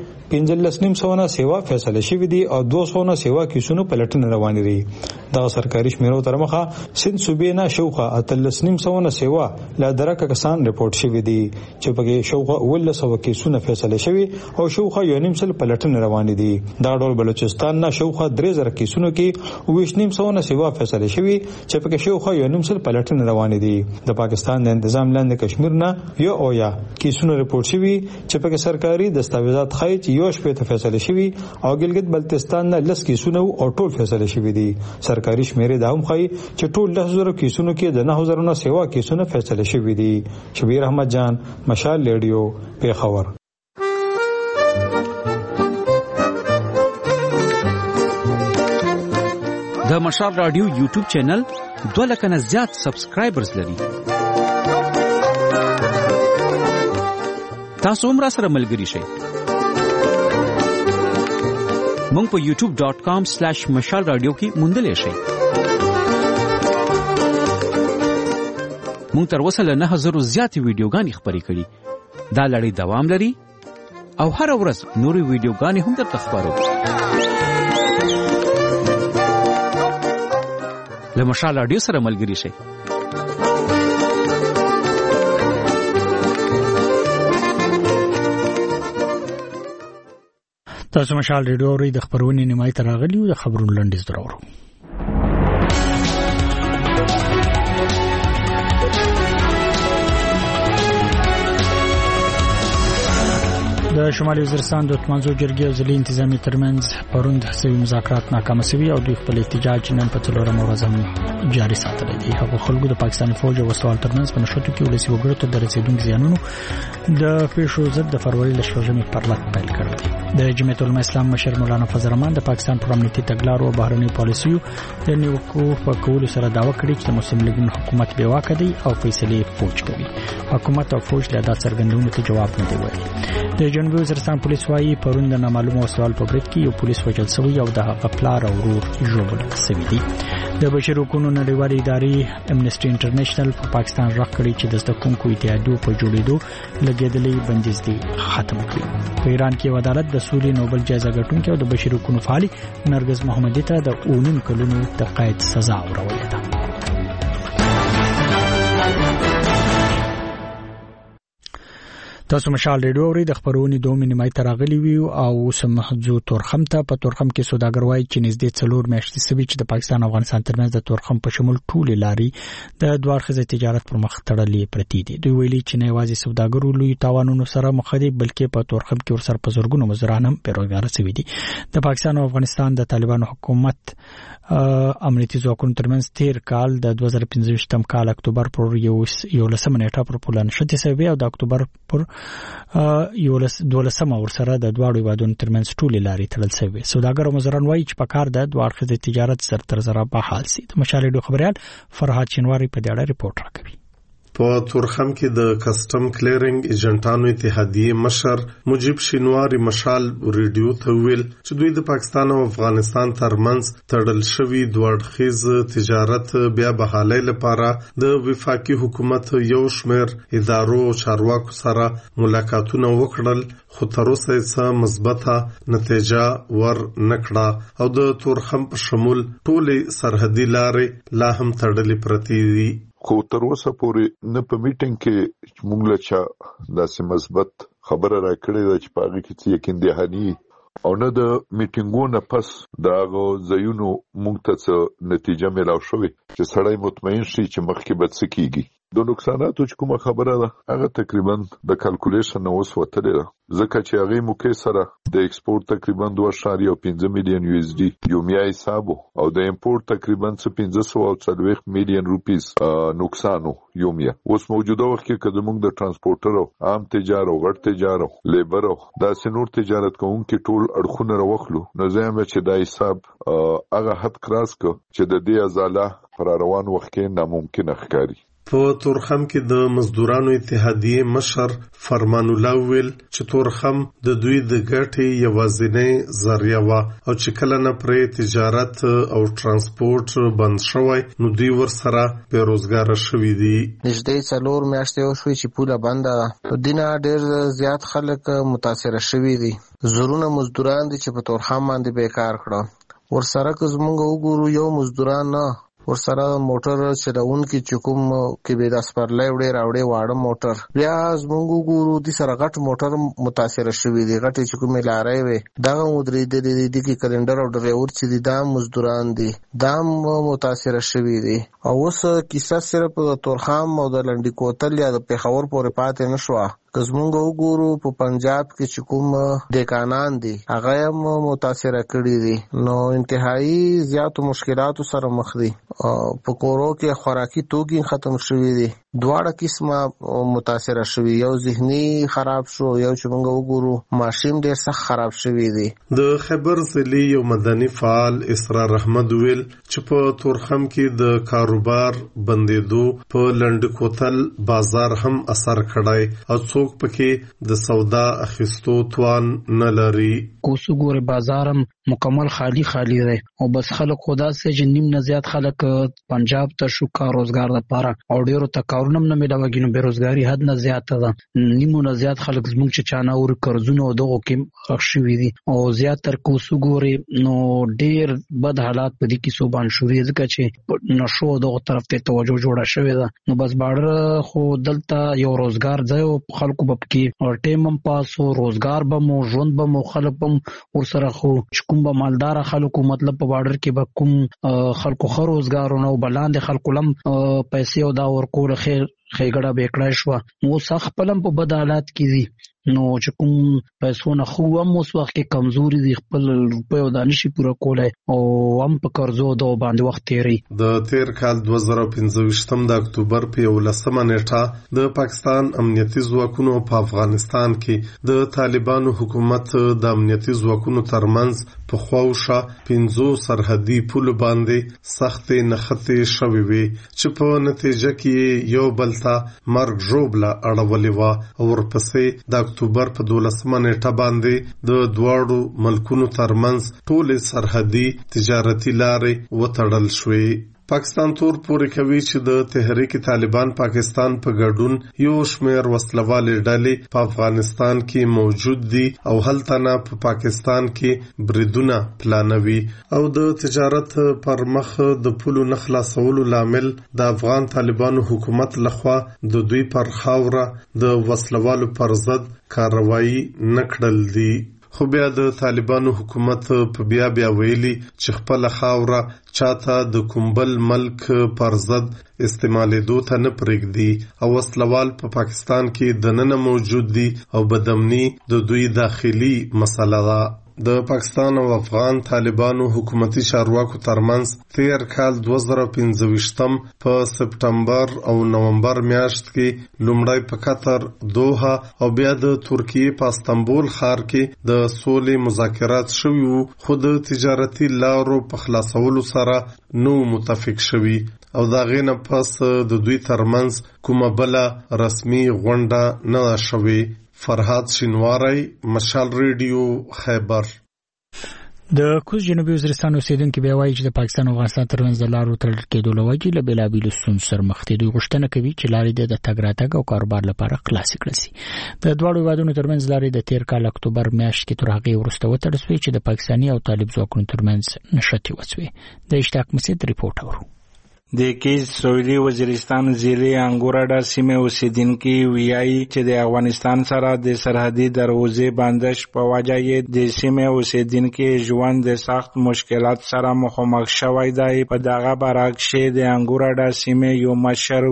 15.9 سیوا فیصله شوي دي او 200 سیوا کیسونه په لټون روان دي دغه سرکاري شمیرو تر مخه سند صوبې نه شوخه 13.9 سیوا لا درکه کسان رپورټ شوي دي چې پکې شوخه 1900 کیسونه فیصله شوي او شوخه 1.5 په لټون روان دي دا ډول بلوچستان نه شوخه 3000 کیسونه کې 1900 سیوا فیصله شوي چې پکې شوخه 1.5 په لټون روان دي د پاکستان د انتظام لاندې کشمیر نه یو او یا کیسونه رپورټ شوي چې پکې سرکاري دستاویزات خای چې یو شپه ته فیصله شوي او ګلګت بلتستان نه لس کیسونه او ټول فیصله شوي دي سرکاري شمیرې دا هم خای چې ټول 10000 کیسونو کې د 9000 سیوا کیسونه فیصله شوي دي شبیر احمد جان مشال ریډیو پیښور د مشال رادیو یوټیوب چینل 2 لک نه زیات سبسکرایبرز لري تاسو هم را سره ملګری شئ مونږ په youtube.com/مشال رادیو کې موندلې شئ مونږ تر اوسه له 9000 زیات ویډیوګانې خپرې کړې دا لړۍ دوام لري او هر ورځ نورې ویډیوګانې هم درته خپرو له مشال رادیو سره ملګری شئ تاسو مشال ریډیو ری د خبرونې نیمای تر راغلی د خبرونو لنډیز درورو. د شمالي وزیرستان د اتمانزو جرګې او ځلي انتظامی ترمنځ پروند سوي مذاکرات ناکام شوي او دوی خپل احتجاج نن په څلورمه ورځ هم جاري ساتلی دی. هغه خلکو د پاکستاني فوج او وسوال ترمنځ په نشټو کې ولسی وګړو ته د رسیدونکو زیانونو د پیښو ضد د فروری ل شپږمې پر لټ پیل کړی دی. د جمعیت العلماء اسلام مشر مولانا فضل الرحمن د پاکستان پر امنیتي تګلارو او بهرنی پالیسیو د نیوکو په کولو سره دعوا کړې چې د مسلم لیګ حکومت بې واکه دی او فیصله فوج کوي. حکومت او فوج له دا څرګندونو ته جواب نه دی ویلي. د جنوبي وزیرستان پولیس وايي پروند د نامعلومه وسوال په برید کې یو پولیس وژل شوی او د هغه پلار او ورور ژوبل شوی دي. د بشري حقوقو نړیوالې ادارې امنیسټي انټرنیشنل په پاکستان راغ کړی چې د زدهکوونکو اتحادیو په جوړېدو لګېدلې بندیز دی ختم کړي. په ایران کې عدالت د سولې نوبل جایزه ګټونکي او د بشري حقوقو فعال نرګس محمدي ته د 19 کلونو د قید سزا ورولې ده. تاسو مشال ریډیو ری د خبرونې دوه نیمای تراغلی وی او سمحزو تورخم ته په تورخم کې سوداګر وایي چې نږدې 4 میاشتې سوي چې د پاکستان او افغانستان ترمنځ د تورخم په شمول ټول لاري د دوه اړخیزه تجارت پر مخ تړلې پرتی دي. دوی ویلي چې نه یوازې سوداګرو لوی تاوانونو سره مخ دي بلکې په تورخم کې ورسره په زورګونو مزدوران هم پیروګار شوي دي. د پاکستان او افغانستان د طالبانو حکومت امنیتي ځواکونو ترمنځ تیر کال د 2015 کال اکتوبر پر 11 نیټه پر پلان شته سوي او د اکتوبر پر 12 ورسره د دواړو هیوادونو ترمنځ ټولې لارې تړل شوي. سوداګر او مزدوران وایي چې په کار د دوه اړخیزه تجارت تر زره بحال سي. د مشال ریډیو خبريال فرهاد شینواری په دې اړه ریپورت راکوي. په تورخم کې د کسٹم کلیرنګ ایجنټانو اتحادیه مشر مجيب شینواری مشال ریډیو ته ویل چې دوی د پاکستان او افغانستان ترمنځ تړل شوی دوه اړخیز تجارت بیا بحالۍ لپاره د وفاقي حکومت یو شمېر ادارو او چارواکو سره ملاقاتونه وکړل خو تر اوسه څه مثبته نتیجه ور نکړه او د تورخم په شمول ټولې سرحدي لارې لا هم تړلې پرتې دي. خو تر اوسه پورې نه په میټینګ کې موږ له چا داسې مثبت خبره راکړې ده چې په هغه کې څه یقین دهاني او نه د میټینګونو پس د هغه ځایونو موږ ته څه نتیجه میلاو شوې چې سړی مطمئن شي چې مخکې به څه کیږي. د نقصاناتو چې کومه خبره ده هغه تقریبا د کالکولیشن نه اوس وتلې ده ځکه چې هغه موقع سره د ایکسپورت تقریبا 2.5 میلیون یو اس ډي یومیا حساب او د امپورت تقریبا 540 میلیون روپیز نقصانو یومیا. اوس موجوده وخت کې کله موږ د ترانسپورټر او عام تجارت او غټ تجارت او لیبر او د سنور تجارت کوونکو ټول اړخونه راوخلو نو زموږ چې د حساب هغه حد کراس کو چې د دې ازاله پر روان وخت کې ناممکن ښکاري. په تورخم کې د مزدورانو اتحادیه مشر فرمان الله ویل چې تورخم د دوی د ګټې یوازینی ذریعہ و او چې کله نه پرې تجارت او ترانسپورت بند شوی نو دوی ورسره بیروزګار شوي دي. نږدې 4 میاشتې شوي چې پوله بنده ده. دینه ډېر زیات خلک متاثر شوي دي. زرونه مزدوران دي چې په تورخم باندې بیکار کړه. ورسره که زمونږ وګورو یو مزدوران نه ورسره موټر چلونکي چې کوم کې به د سپرلای وړي راوړي واړه موټر بیا زمونږ ګورو دي سره غټ موټر متاثر شوي دي. غټ چې کوم لارې وي دا مدري دي کې کلندر او ډرایور چې دي دا مزدوران دي دا متاثر شوي دي. او اوس کیسه صرف د تورخم او د لنډی کوتل یا د پیښور پورې پاتې نشوه. که زمونږ وګورو په پنجاب کې چې کوم دیکانان دي هغه هم متاثر کړي دي نو انتهایی زیاتو مشکلاتو سره مخ دي. په کورو کې خوراکي توکي ختم شوي دي. دواړه قسمه متاثر شوي. یو ذهني خراب شو یو چې موږ وګورو ماشین ډېر سخت خراب شوي دي. د خیبر ضلعي یو مدني فعال اسرار احمد ویل چې په تورخم کې د کاروبار بندیدو په لنډ کوتل بازار هم اثر کړای او څوک پکې د سودا اخیستو توان نه لري. کوسو ګور بازارم مکمل خالی دی او بس خلک خدا سه چې نیم نه زیات خلک پنجاب ته شو کار روزګار لپاره او ډیرو ته کارونه نه ملوي نو بیروزګاری حد نه زیات ده نیمو نه زیات خلک زموږ چې چانه اور قرضونه او دغه کې رخصوي دي او زیات تر کوسو ګوري نو ډیر بد حالات په دې کې صوبان شوري ځکه چې نشو دغه طرف ته توجه جوړه شوې ده نو بس باډر خو دلته یو روزګار ځای او خلکو په کې او ټیمم پاسو روزګار به مو ژوند به مو خلک بم ور سره خو کوم به مالدار خلکو مطلب په بارډر کې به کوم خلکو خو روزګارونه او بلاند خلکو لم پیسې او دا ورکول خېګړه به کړای شو نو صح پلم په بد حالات کې دي نو چې کوم پیسو نه خو هم اوس وخت کې کمزوري دي خپل روپیو دانشي پوره کولای او هم په قرضو د باندې وخت تیری د تیر کال 2015 د اکتوبر په 11 نیټه د پاکستان امنیتي ځواکونو په افغانستان کې د طالبانو حکومت د امنیتي ځواکونو ترمنځ په خواوشه 15 سرحدي پول باندې سخت نښتې شوې وي چې په نتیجه کې یو بل ته مرګ ژوبله اړولې وه او ورپسې د اکتوبر په 12 نیټه باندې د دواړو ملکونو ترمنځ ټولې سرحدي تجارتي لارې وتړل شوې. پاکستان تور پورې کوي چې د تحریک طالبان پاکستان په ګډون یو شمېر وسلوالې ډلې په افغانستان کې موجود دي او هلته نه په پاکستان کې بریدونه پلانوي او د تجارت پر مخ د پولو نه خلاصولو لامل د افغان طالبانو حکومت لخوا د دوی پر خاوره د وسلوالو پر ضد کاروایی نکړل دي. خو بیا د طالبانو حکومت په بیا ویلي چې خپل خاوره چاته د کومبل ملک پر ضد استعمالېدو ته نه پرېږدي او وسلوال په پاکستان کې دننه موجود دي او بدامني د دوی داخلي مسله ده. د پاکستان او افغان طالبانو حکومتي چارواکو ترمنځ تیر کال 2015 په سپټمبر او نومبر میاشت کې لومړی په قطر دوحه او بیا د ترکیې په استانبول ښار کې د سولې مذاکرات شوي وو خو د تجارتي لارو په خلاصولو سره نو متفق شوي او دا غینه پس د دوی ترمنځ کومه بل رسمي غونډه نه شوي. فرهاد شینواری، مشال ریډیو، خیبر. د کوز جنوبي وزیرستان اوسیدونکو بیا وایي چې د پاکستان او افغانستان ترمنځ د لارو تړل کېدو لوجې له بېلابېلو ستونزو سره مخ دي. دوی غوښتنه کوي چې لارې د تګ راتګ او کاروبار لپاره خلاصې کړل شي. د دواړو هېوادونو ترمنځ لارې د تیر کال اکتوبر میاشت کې تر هغې وروسته وتړل شوې چې د پاکستاني او طالب ځواکونو ترمنځ نښتې وشوې. د اشتیاق مسعود ریپورټ اورو. د کیز سویلي وزیرستان ضلع انګوراډا سیمه اوسیدونکي ویایي چې د افغانستان سره د سرحدي دروازې بندش په وجه یې د سیمه اوسیدونکي ژوند د سخت مشکلات سره مخامخ شوی دی. په دغه برعکس د انګوراډا سیمه یو مشر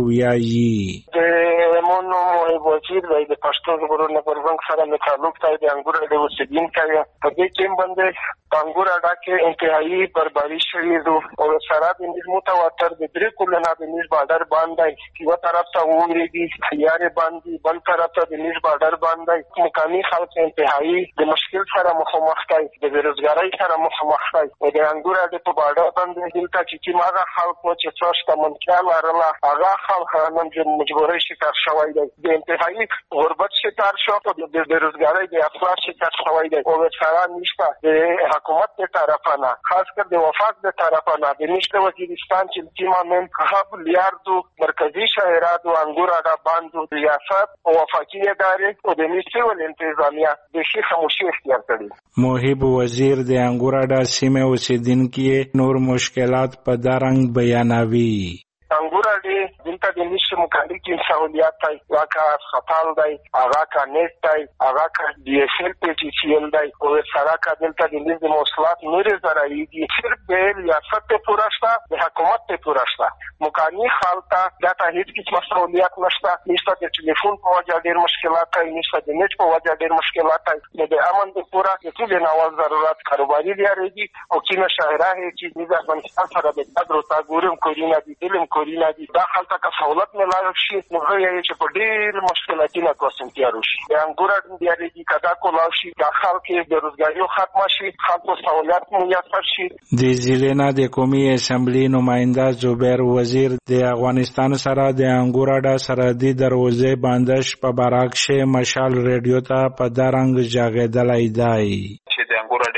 ویایي مونو وزیر دی د پښتو ژغورنې پر څنګ سره د تعلق دی د انګوراډا اوسیدونکي په دې ټیم باندې انګوراډا کې انتهایی بربادي شوې ده او سره د متواتر د درې کلونه د نیز بارډر باندې یو طرف ته وریږي خيارې باندې بل طرف ته د نیز بارډر باندې مقامي خلک انتهایی د مشکل سره مخامخ دي د بیروزګارۍ سره مخامخ دي او د انګوراډا په بارډر باندې دلته چې هغه خلک چې څو شتمنتیا لرله هغه خلک نن د مجبورۍ شکار شوی دی د انتهایی غربت شکار شو او د بیروزګارۍ د افراط شکار شوی دی او سره نشته د حکومت د طرفانه خاص کر د وفاق د طرفانه د نشته وزیرستان چې تماماً هغه لیاردو مرکزی شهرات او انګوراډا باندې ریاست او وفاقي ادارې او د نشټول انتظامیه د شي خاموشي اختیار کړي. موهب وزیر د انګوراډا سیمه اوسیدونکي نور مشکلات په دارنګ بیانوي. انګوراډا دلته د نشي مکالمې سہولیات دی واکه خپل دی هغه کا نت دی هغه کا ډي اس ال پی ټي سی ال دی او سره کا دلته د نظم مواصلات نور زراعي دي صرف د ریاست ته پوراشته د حکومت ته پوراشته مکانی خالتا داته هیڅ کیسه سہولیات نشته نشته د ټلیفون په وجه ډیر مشکلات دی نشته د نت په وجه ډیر مشکلات دی د امن د پورا د ټول نوال ضرورت کاروباري لري او کینه شهره چې د افغانستان سره د قدر او تګورم کورینا دي دلم کورینا دي دا خلک که سہولت ملایو شي نو یې چې په ډیر مشکلاتونه کوسم تیارو شي د انګوراډا د اړیدي کدا کولاو شي د خلکو د روزګاریو ختم شي خلکو سہولت میسر شي. د ضلع د قومي اسمبلی نماینده زبیر وزیر د افغانستان سره د انګوراډا سرحدي دروازې بندش په برعکس مشال ریډیو ته په دارنګ ژغېدلی دی چې د انګوراډا بارډر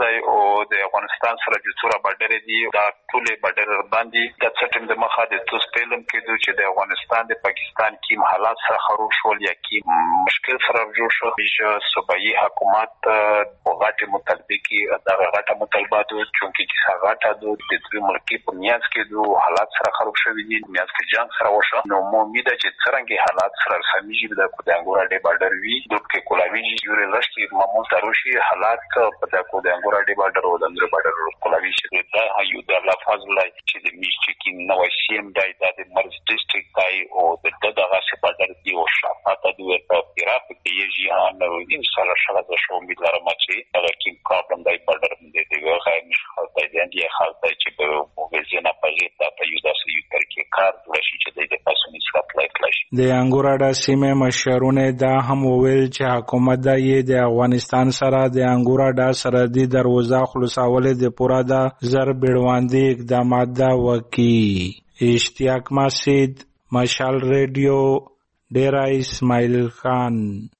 دی او د افغانستان سره د څوره بډر دي دا ټول بډر باندې د څټم د مخه د توس پیلم کېدو چې د افغانستان د پاکستان کې حالات سره خراب شول یا کې مشکل سره جوړ شو چې صوبایي حکومت غټه مطالبه کې دا غټه مطالبات چې څنګه د دې ملکی په نیاز کې دوه حالات سره خراب شوي دي نیاز کې جنگ سره وشو نو امید ده چې څنګه حالات سره سمېږي د کوډانګورا ډې بارډر وی د کې کولاوی جوړ لشتي معمول تروشي حالات په د کوډانګورا ډې بارډر او د اندر بارډر کولاوی چې دا یو د لفظ لای چې د میشت کې نو سیم دای د مرز ډیسټریکټ دای او د دغه څه بارډر دی او شاته د ورته عراق کې یې نو ان شاء الله شاده شو امید لرم چې دا کې پرابلم دای بارډر دې دی غواړي مشخص دی دی خاصه چې په وزینه پغیتا په یو داسې یو ترکیب کار ورشي چې د پاسونی سخت لایک شي د انګوراډا سیمه مشرونه دا هم ویل چې حکومت د افغانستان سره د انګوراډا سرحدي دروازه خلاصول د پوره د زر بیړواندي اقدامات دا وکي اشتیاق مسجد مشال ریډیو ډیرا اسماعیل خان.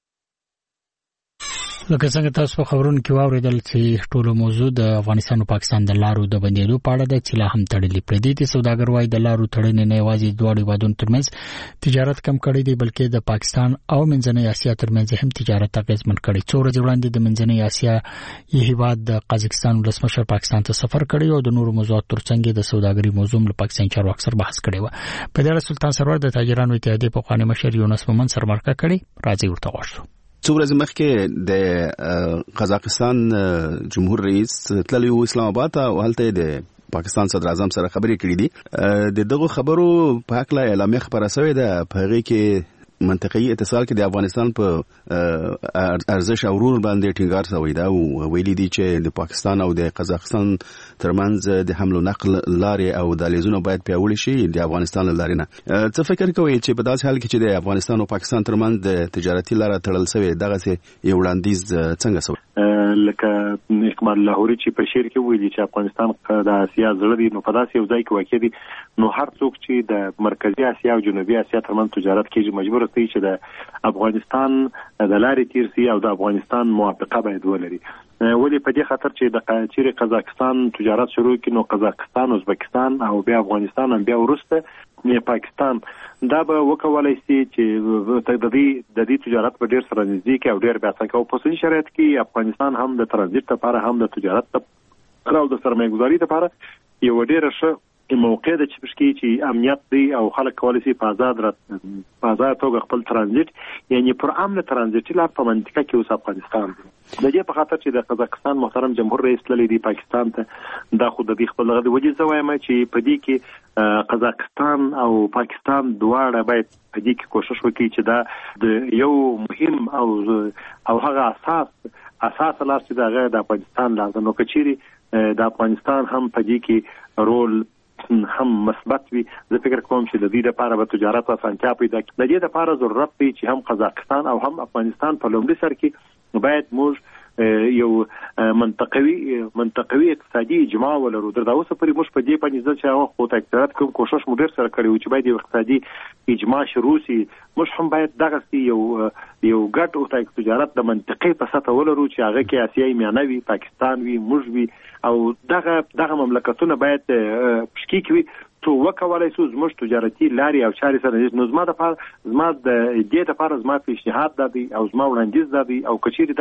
لکه څنګه تاسو په خبرونو کې واوریدل چې ټولو موضوع د افغانستان او پاکستان د لارو د بندېدو په اړه ده چې لا هم تړلې پرې دي. د سوداګر وايي د لارو تړنې نه یوازې دوه هیوادونو ترمنځ تجارت کم کړی دی بلکې د پاکستان او منځنۍ اسیا ترمنځ هم تجارت اغیزمن کړی. څو ورځې وړاندې د منځنۍ اسیا یو هیواد د قزاقستان ولسمشر پاکستان ته سفر کړی او د نورو موضوعاتو ترڅنګ د سوداګرۍ موضوع له پاکستان چارواکو سره بحث کړی و. په دې اړه سلطان سرور د تاجرانو اتحادیې په خواني مشر یونس مومن سره مرکه کړې. راځي ورته واشو. څو ورځې مخکې د قزاقستان جمهور رئیس تللی و اسلام آباد او هلته د پاکستان صدر اعظم سره خبرې کړې دي. د دغه خبرو په حق لا اعلامیه خبره شوې ده په هغه کې منطقي اتصال کې د افغانستان په ارزش او رول باندې ټینګار شوی دا او ویلي دي چې د پاکستان او د قزاقستان ترمنځ د حمل او نقل لارې او دهلیزونه باید پیاوړي شي د افغانستان لارې نه. څه فکر کوئ چې په داسې حال کې چې د افغانستان او پاکستان ترمنځ د تجارتي لار تړل شوی دغه یو وړاندیز څنګه شو؟ لکه اکمال لاهوري چې په شعر کې ویلي چې افغانستان د اسیا زړه دی نو په داسې یو ځای کې واقع دی نو هر څوک چې د مرکزی اسیا او جنوبي اسیا ترمنځ تجارت کوي مجبور دی چې د افغانستان د لارې تیر سي او د افغانستان موافقه باید ولري. ولی په دې خاطر چې د چیرې قزاقستان تجارت شروع کړي نو قزاقستان ازبکستان او بیا افغانستان هم بیا ورسته پاکستان دا به وکولای شي چې د دې تجارت په ډیر سره نزدیک او ډیر بیا څنګه په اوسني شرایط کې افغانستان هم د ترانزیت لپاره هم د تجارت لپاره او د سرمایه‌ګذاري لپاره یو ډیر ښه موقع ده چې امنیت دی او خلک کولای شي په آزاد توګه خپل ترانزیت یعنی پر امن ترانزیتي لار په منطقه کې اوس افغانستان دی. د دې په خاطر چې د قزاقستان محترم جمهور رئیس تللی دی پاکستان ته دا خو د دې خپل غوډه وجه زوایم چې په دې کې قزاقستان او پاکستان دواړه باید په دې کې کوشش وکړي چې دا د یو مهم او هغه اساس لار چې د افغانستان لازم نو کچيري د افغانستان هم په دې کې رول هم مثبت وي. زه فکر کوم چې د دې لپاره به تجارت اسانتیا پیدا کړي. د دې لپاره ضرورت دی چې هم قزاقستان او هم افغانستان په لومړي سر کې باید موږ یو منطقوي اقتصادي اجماع ولرو. دا اوس پرې موږ په دې باندې چې هغه خو تکرارات کوم کوشش مو ډیر سره کړی چې باید یو اقتصادي اجماع شروع شي. موږ هم باید دغه یو ګډ او تجارت د منطقي په سطح ولرو چې هغه کې اسیاي میانوي پاکستان وي موږ وي او دغه مملکتونه باید پشکیک وي تو وکولای شو زموږ تجارتي لارې او چارې سره نو زما د دې لپاره زما پیشنهاد دی او زما وړاندیز دی او کچېرې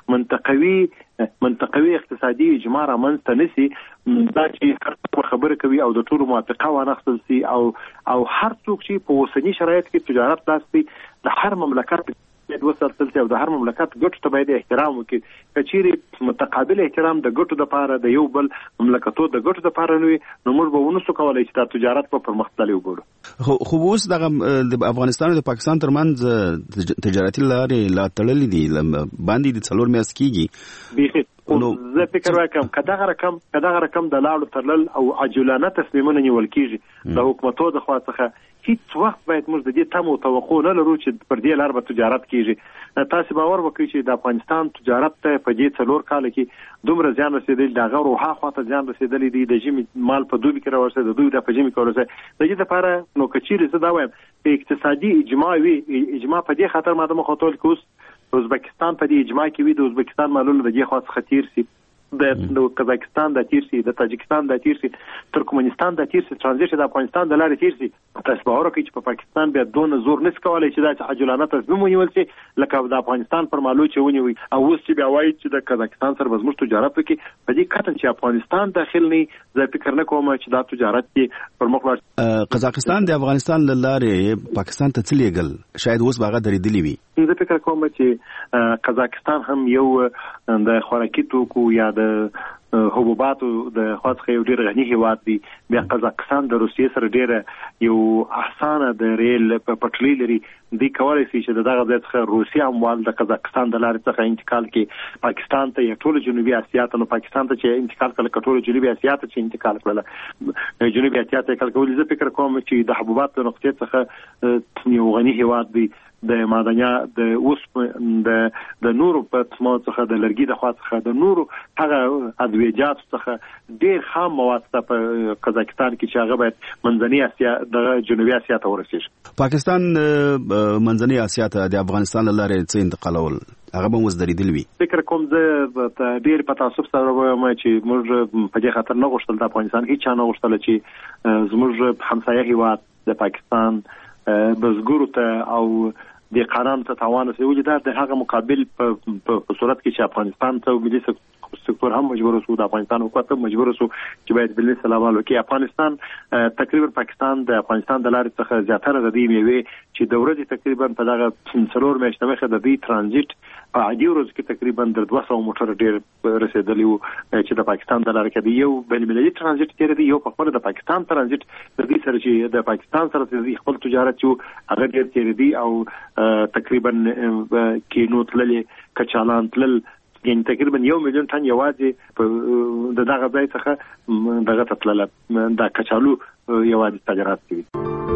دا منطقوي اقتصادي اجماع رامنځته نشي دا چې هر خبره کوي او د ټولو موافقه وانخستل شي او هر څوک چې په اوسني شرایط کې تجارت لاسي د هر مملکت د وساتل او د هر مملکت ګټو ته باید احترام وکړي. کچېرې متقابل احترام د ګټو لپاره د یو بل مملکتو د ګټو لپاره نو موږ به ونسو کولای چې د تجارت په پرمختللي وګورو. خو اوس د افغانستان او د پاکستان ترمنځ تجارتي لارې لا تړلې دي باندې د 4 میاشتې کېږي. زه فکر وکم کداغه رقم د لاړو ترلل او عجولانه تصمیمونه نیول کیږي د حکومتو د خوا څخه هیڅ وخت باید موږ د دې تمو توقع نه لرو چې پر دې لار به تجارت کیږي. تاسو باور وکړئ چې د افغانستان تجارت ته په دې 4 کال کې دومره ځان رسیدل دا غو روحه خواته ځان رسیدل دي د جمی مال په دوبي کې راوړل د دوی د پجمی کولای د دې لپاره نو کچېرې زه دا وایم اقتصادي اجماع په دې خاطر ماده مخاطب کوس ازبکستان په دې اجماع کې وي د ازبکستان مالونه د دې خاص خطر سي د قزاقستان د تیر سي، د تاجکستان د تیر سي، ترکمنستان د تیر سي، ترانزیت د افغانستان د لارې تیر سي. تاسو باور کوئ چې په پاکستان بیا دون زور نس کولای چې دا عجولانه تصمیم ونیول شي لکه د افغانستان پر مالو چې ونیوي، او اوس چې بیا وایي چې د قزاقستان سره زموږ تجارت وکړي. په دې کتن چې افغانستان داخل نه، زه فکر نه کوم چې دا تجارت کې پر مخ لاړ. قزاقستان د افغانستان له لارې پاکستان ته تلېګل شاید اوس باغه درېدلی وي. زه فکر کوم چې قزاقستان هم یو د خوراکي توکو یا د حبوباتو د خاصه یو ډیر غني هیواد دی. بیا قزاقستان د روسیې سره ډیر یو اسانه د ریل پټلۍ لري. دی کولای شي چې دغه ځای څخه روسیا اموال د قزاقستان د لارې څخه انتقال کړي پاکستان ته یا ټول جنوبي اسیا ته. نو پاکستان ته چې انتقال کړي ټول جنوبي اسیا ته چې انتقال کړل جنوبي اسیا ته کول. زه فکر کوم چې د حبوبات د نقطې څخه یو غني هیواد دی. د معدنیات د اوس د نورو په تسمو څخه د لرګي د خوا څخه د نورو هغه ادویجات څخه ډیر خام مواد په قزاقستان کې چې هغه باید منځنۍ اسیا د جنوبي اسیا ته ورسیږي. پاکستان منځنۍ اسیا ته د افغانستان لاره څخه انتقالول هغه به اوس درېدل وي. فکر کوم زه ډیر په تعصب سره وایم چې موږ په دې خاطر نه غوښتل د افغانستان هیڅ چا نه غوښتل چې زموږ همسایه هیواد د پاکستان بزګرو ته او د قانون ته تاوان رسوي. دا د هغه مقابل په صورت کې چې افغانستان ته ملي سکتور هم مجبور شو، د افغانستان حکومت هم مجبور شو چې باید بل سلامال وکړي. افغانستان تقریبا پاکستان د افغانستان د لارې څخه زیاتره د دې میوې چې د ورځې تقریبا په دغه 3 میاشتې مخه د دې ترانزیت په عادي ورځ کې تقریبا د 200 موټر ډیر رسیدلی وو چې د پاکستان د لارې کې یو بین المللي ترانزیت تیر دی، یو په خپل د پاکستان ترانزیت د دې سره چې د پاکستان سره د خپل تجارت یو هغه ډیر تیر دی او تقریبا کینو تللې کچالان تلل یعنی تقریبا 1 میلیون ټن یوازې د دغه ځای څخه دغه تطلل د کچالو یوازې تجارت کوي.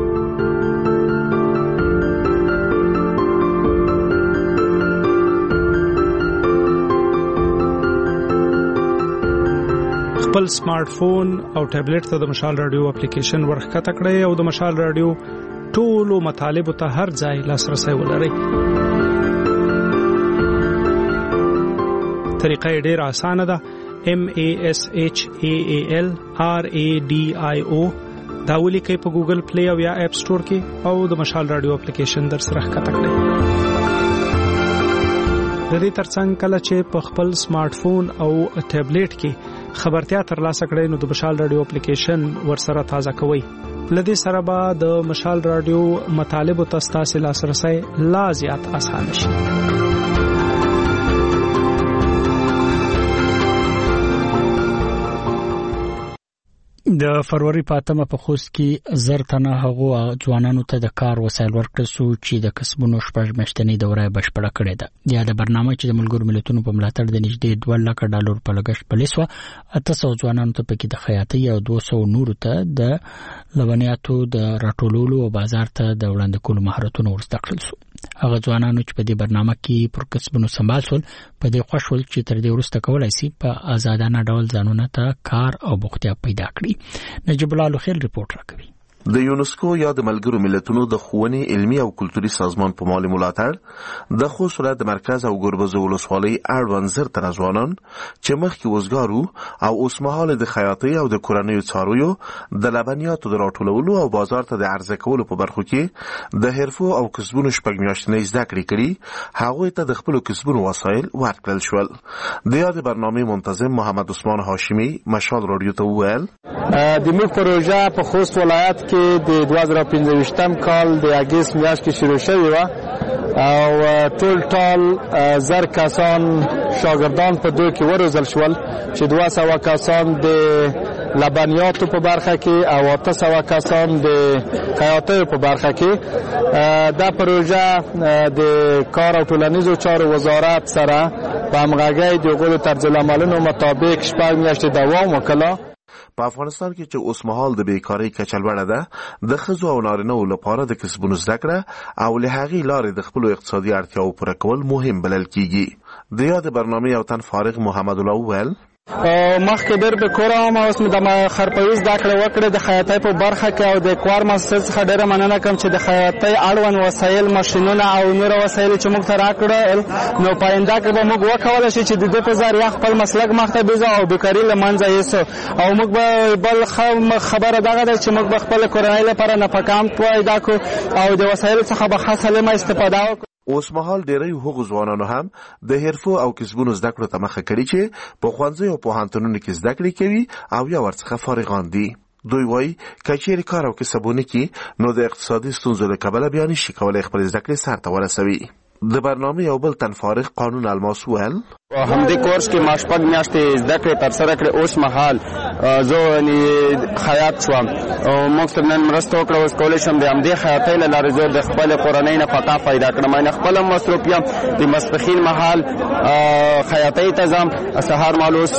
خپل سمارټ فون او ټابلیټ ته د مشال رادیو اپلیکیشن ورخکته کړئ او د مشال رادیو ټولو مطالبه ته هر ځای لاسرسي ولرئ. طریقه ډېر اسانه ده. MASHAAL RADIO دا ولیکئ په ګوګل پلی او یا اپ سٹور کې او د مشال رادیو اپلیکیشن در سره ښکته کړئ. د دې ترڅنګ کله چې په خپل سمارټ فون او ټابلیټ کې خبرتیا ترلاسه کړئ نو د مشال رادیو اپلیکیشن ورسره تازه کوئ. لدې سره به د مشال رادیو مطالب او تاسو لاسرسي لا زیات آسان شي. د فروری په 8 په خوست کې زر تنه هغو ځوانانو ته د کار وسایل ورکړل شو چې د کسبونو شپږ میاشتنۍ دوره بشپړه کړې ده. د برنامه چې د ملګرو ملتونو په ملاتړ د نږدې 2 لک ډالر په لګښت پلیسو 800 ځوانانو ته پکې د خیاطۍ او 200 نورو ته د لبنیاتو د راټولولو او بازار ته د وړاندې کولو مهارتونه ورزده کړل شو. هغه ځوانانو چې په دې برنامه کې پر کسبونو سمبال شول په دې خوشحال چې تر دې وروسته کولای شي په آزادانه ډول ځانونه ته کار او بوختیا پیدا کړي. نجیب الله خیل رپورټ راکوي. د یونسکو یا د ملګرو ملتونو د ښوونې علمي او کلتوري سازمان په مالي ملاتړ د خوست ولایت د مرکز او ګربز ولسوالۍ اړوند زر تنه ځوانان چې مخکې وزګارو او اوس مهال د خیاطۍ او د کورنیو څارویو د لبنیاتو د راټولولو او بازار ته د عرضه کولو په برخو کې د حرفو او کسبونو شپږ میاشتنۍ زده کړې کړي هغوی ته د خپلو کسبونو وسایل ورکړل شول. د یادې برنامې منتظم محمد عثمان هاشمي مشال رادیو ته وویل د موږ پروژه په خوست ولایت کې د 2015 کال د اگست میاشت کې شروع شوې و او ټول زر کسان شاګردان په دوی کې وروزل شول چې 200 کسان د لبنیاتو په برخه کې او 800 کسان د خیاطۍ په برخه کې. دا پروژه د کار او ټولنیزو چارو وزارت سره په همغږۍ د غوړو طرزالعملونو مطابق 4 میاشتې دوام وکړ. په افغانستان کې چې اوس مهال د بیکاری کچه لوړه ده د ښځو او نارینه‌و لپاره د کسبونو زده کړه او له هغې لارې د خپلو اقتصادي اړتیاوو پوره کول مهم بلل کیږي. د یادې برنامې یو تن فارغ محمد الله وویل مخکې ډېر به کور وم، اوس مې د خرپوي زده کړې وکړې د خیاطۍ په برخه کې او د کوار مؤسسې څخه ډېره مننه کوم چې د خیاطۍ اړوند وسایل، ماشینونه او نور وسایل چې موږ ته راکړل، نو په آینده کې به موږ وکولی شو چې د دې په ذریعه خپل مسلک مخته بیځو او بیکاري له منځه یوسو. او موږ به بل خبره دغه ده چې موږ به خپل کورنۍ لپاره نفقه پیدا کړو او د وسایلو څخه به ښه سالمه استفاده وکړو. اوس مهال ډیری هغو ځوانانو هم د حرفو او کسبونو زده کړو ته مخه کړي چې په ښوونځیو او پوهنتونونو کې زده کړې کوي او یا ورڅخه فارغان دي. دوی وایي که چیرې کار او کسبونه کې نو د اقتصادي ستونزو له کبله بیا نشي کولی خپل زده کړې سر ته ورسوي. د برنامه یو بل تن فارغ قانون الماس ویل همدې کورس کې ما 6 میاشتې زده کړې ترسره کړې. اوس مهال زه خیاط شوم او موږ سره نن مرسته وکړه. اوس کولی شم د همدې خیاطۍ له لارې زه د خپلې کورنۍ نفقه پیدا کړم. یعنې خپله مصروف یم. د ماسپښین مهال خیاطۍ ته ځم، سهار مهال اوس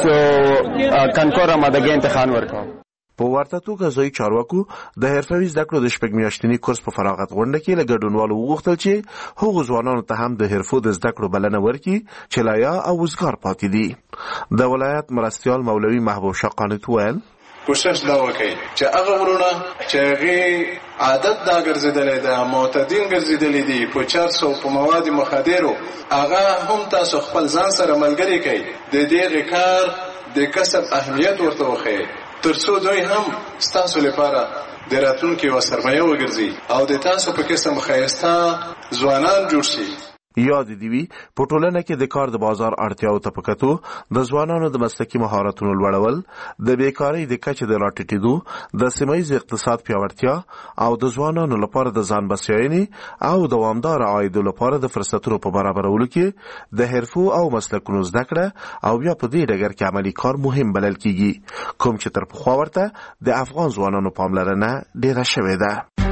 کنکور آمادګۍ امتحان ورکوم. په ورته توګه ځایي چارواکو د حرفوي زده کړو د 6 میاشتني کورس په فراغت غونډه کې له ګډونوالو وغوښتل چې هغو ځوانانو ته هم د حرفو د زده کړو بلنه ورکړي چې لایا او وزګار پاتې دي. د ولایت مرستیال مولوي محبوب شاه قانت ویل کوشش دا وکړي چې هغه ورونه چې هغې عادت دا ګرځېدلی ده، معتدین ګرځېدلی دي په چرس او په مواد مخدرو، هغه هم تاسو خپل ځان سره ملګري کړئ، د دغې کار د کسب اهمیت ورته وښیئ تر څو دوی هم ستاسو لپاره د راتلونکي یوه سرمایه وګرځي او د تاسو په قسم ښایسته ځوانان جوړ شي. یاد دی وی په ټولنه کې د کار د بازار اړتیاو ته په کتو د ځوانانو د مسلکي مهارتونو لوړول، د بیکارۍ د کچې د راټیټېدو، د سیمه‌ییز اقتصاد پیاوړتیا او د ځوانانو لپاره د ځان بسیاینې او دوامدار عایدو لپاره د فرصتونو په برابرولو کې د حرفو او مسلکونو زده کړه او بیا په دې ډګر کې عملي کار مهم بلل کیږي، کوم چې تر پخوا ورته د افغان ځوانانو پاملرنه ډیره شوې ده.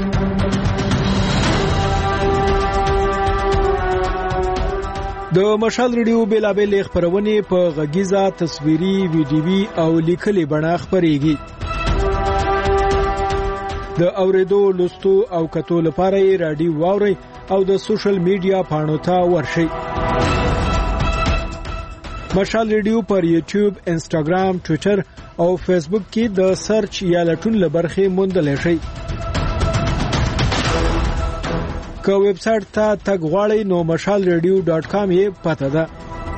د مشال ریډیو بیلابېلې خپرونې په غږیزه، تصویري، ویډیوي او لیکلي بڼه خپرېږي. د اورېدو، لوستو او کتو لپاره یې رادیو واورئ او د سوشل میډیا پاڼو ته ورشئ. مشال ریډیو پر یوټیوب، انسټاګرام، ټویټر او فیسبوک کې د سرچ یا لټون له برخې موندلی شئ. که ویب سایټ ته تګ غواړئ نو mashalradio.com یې پته ده.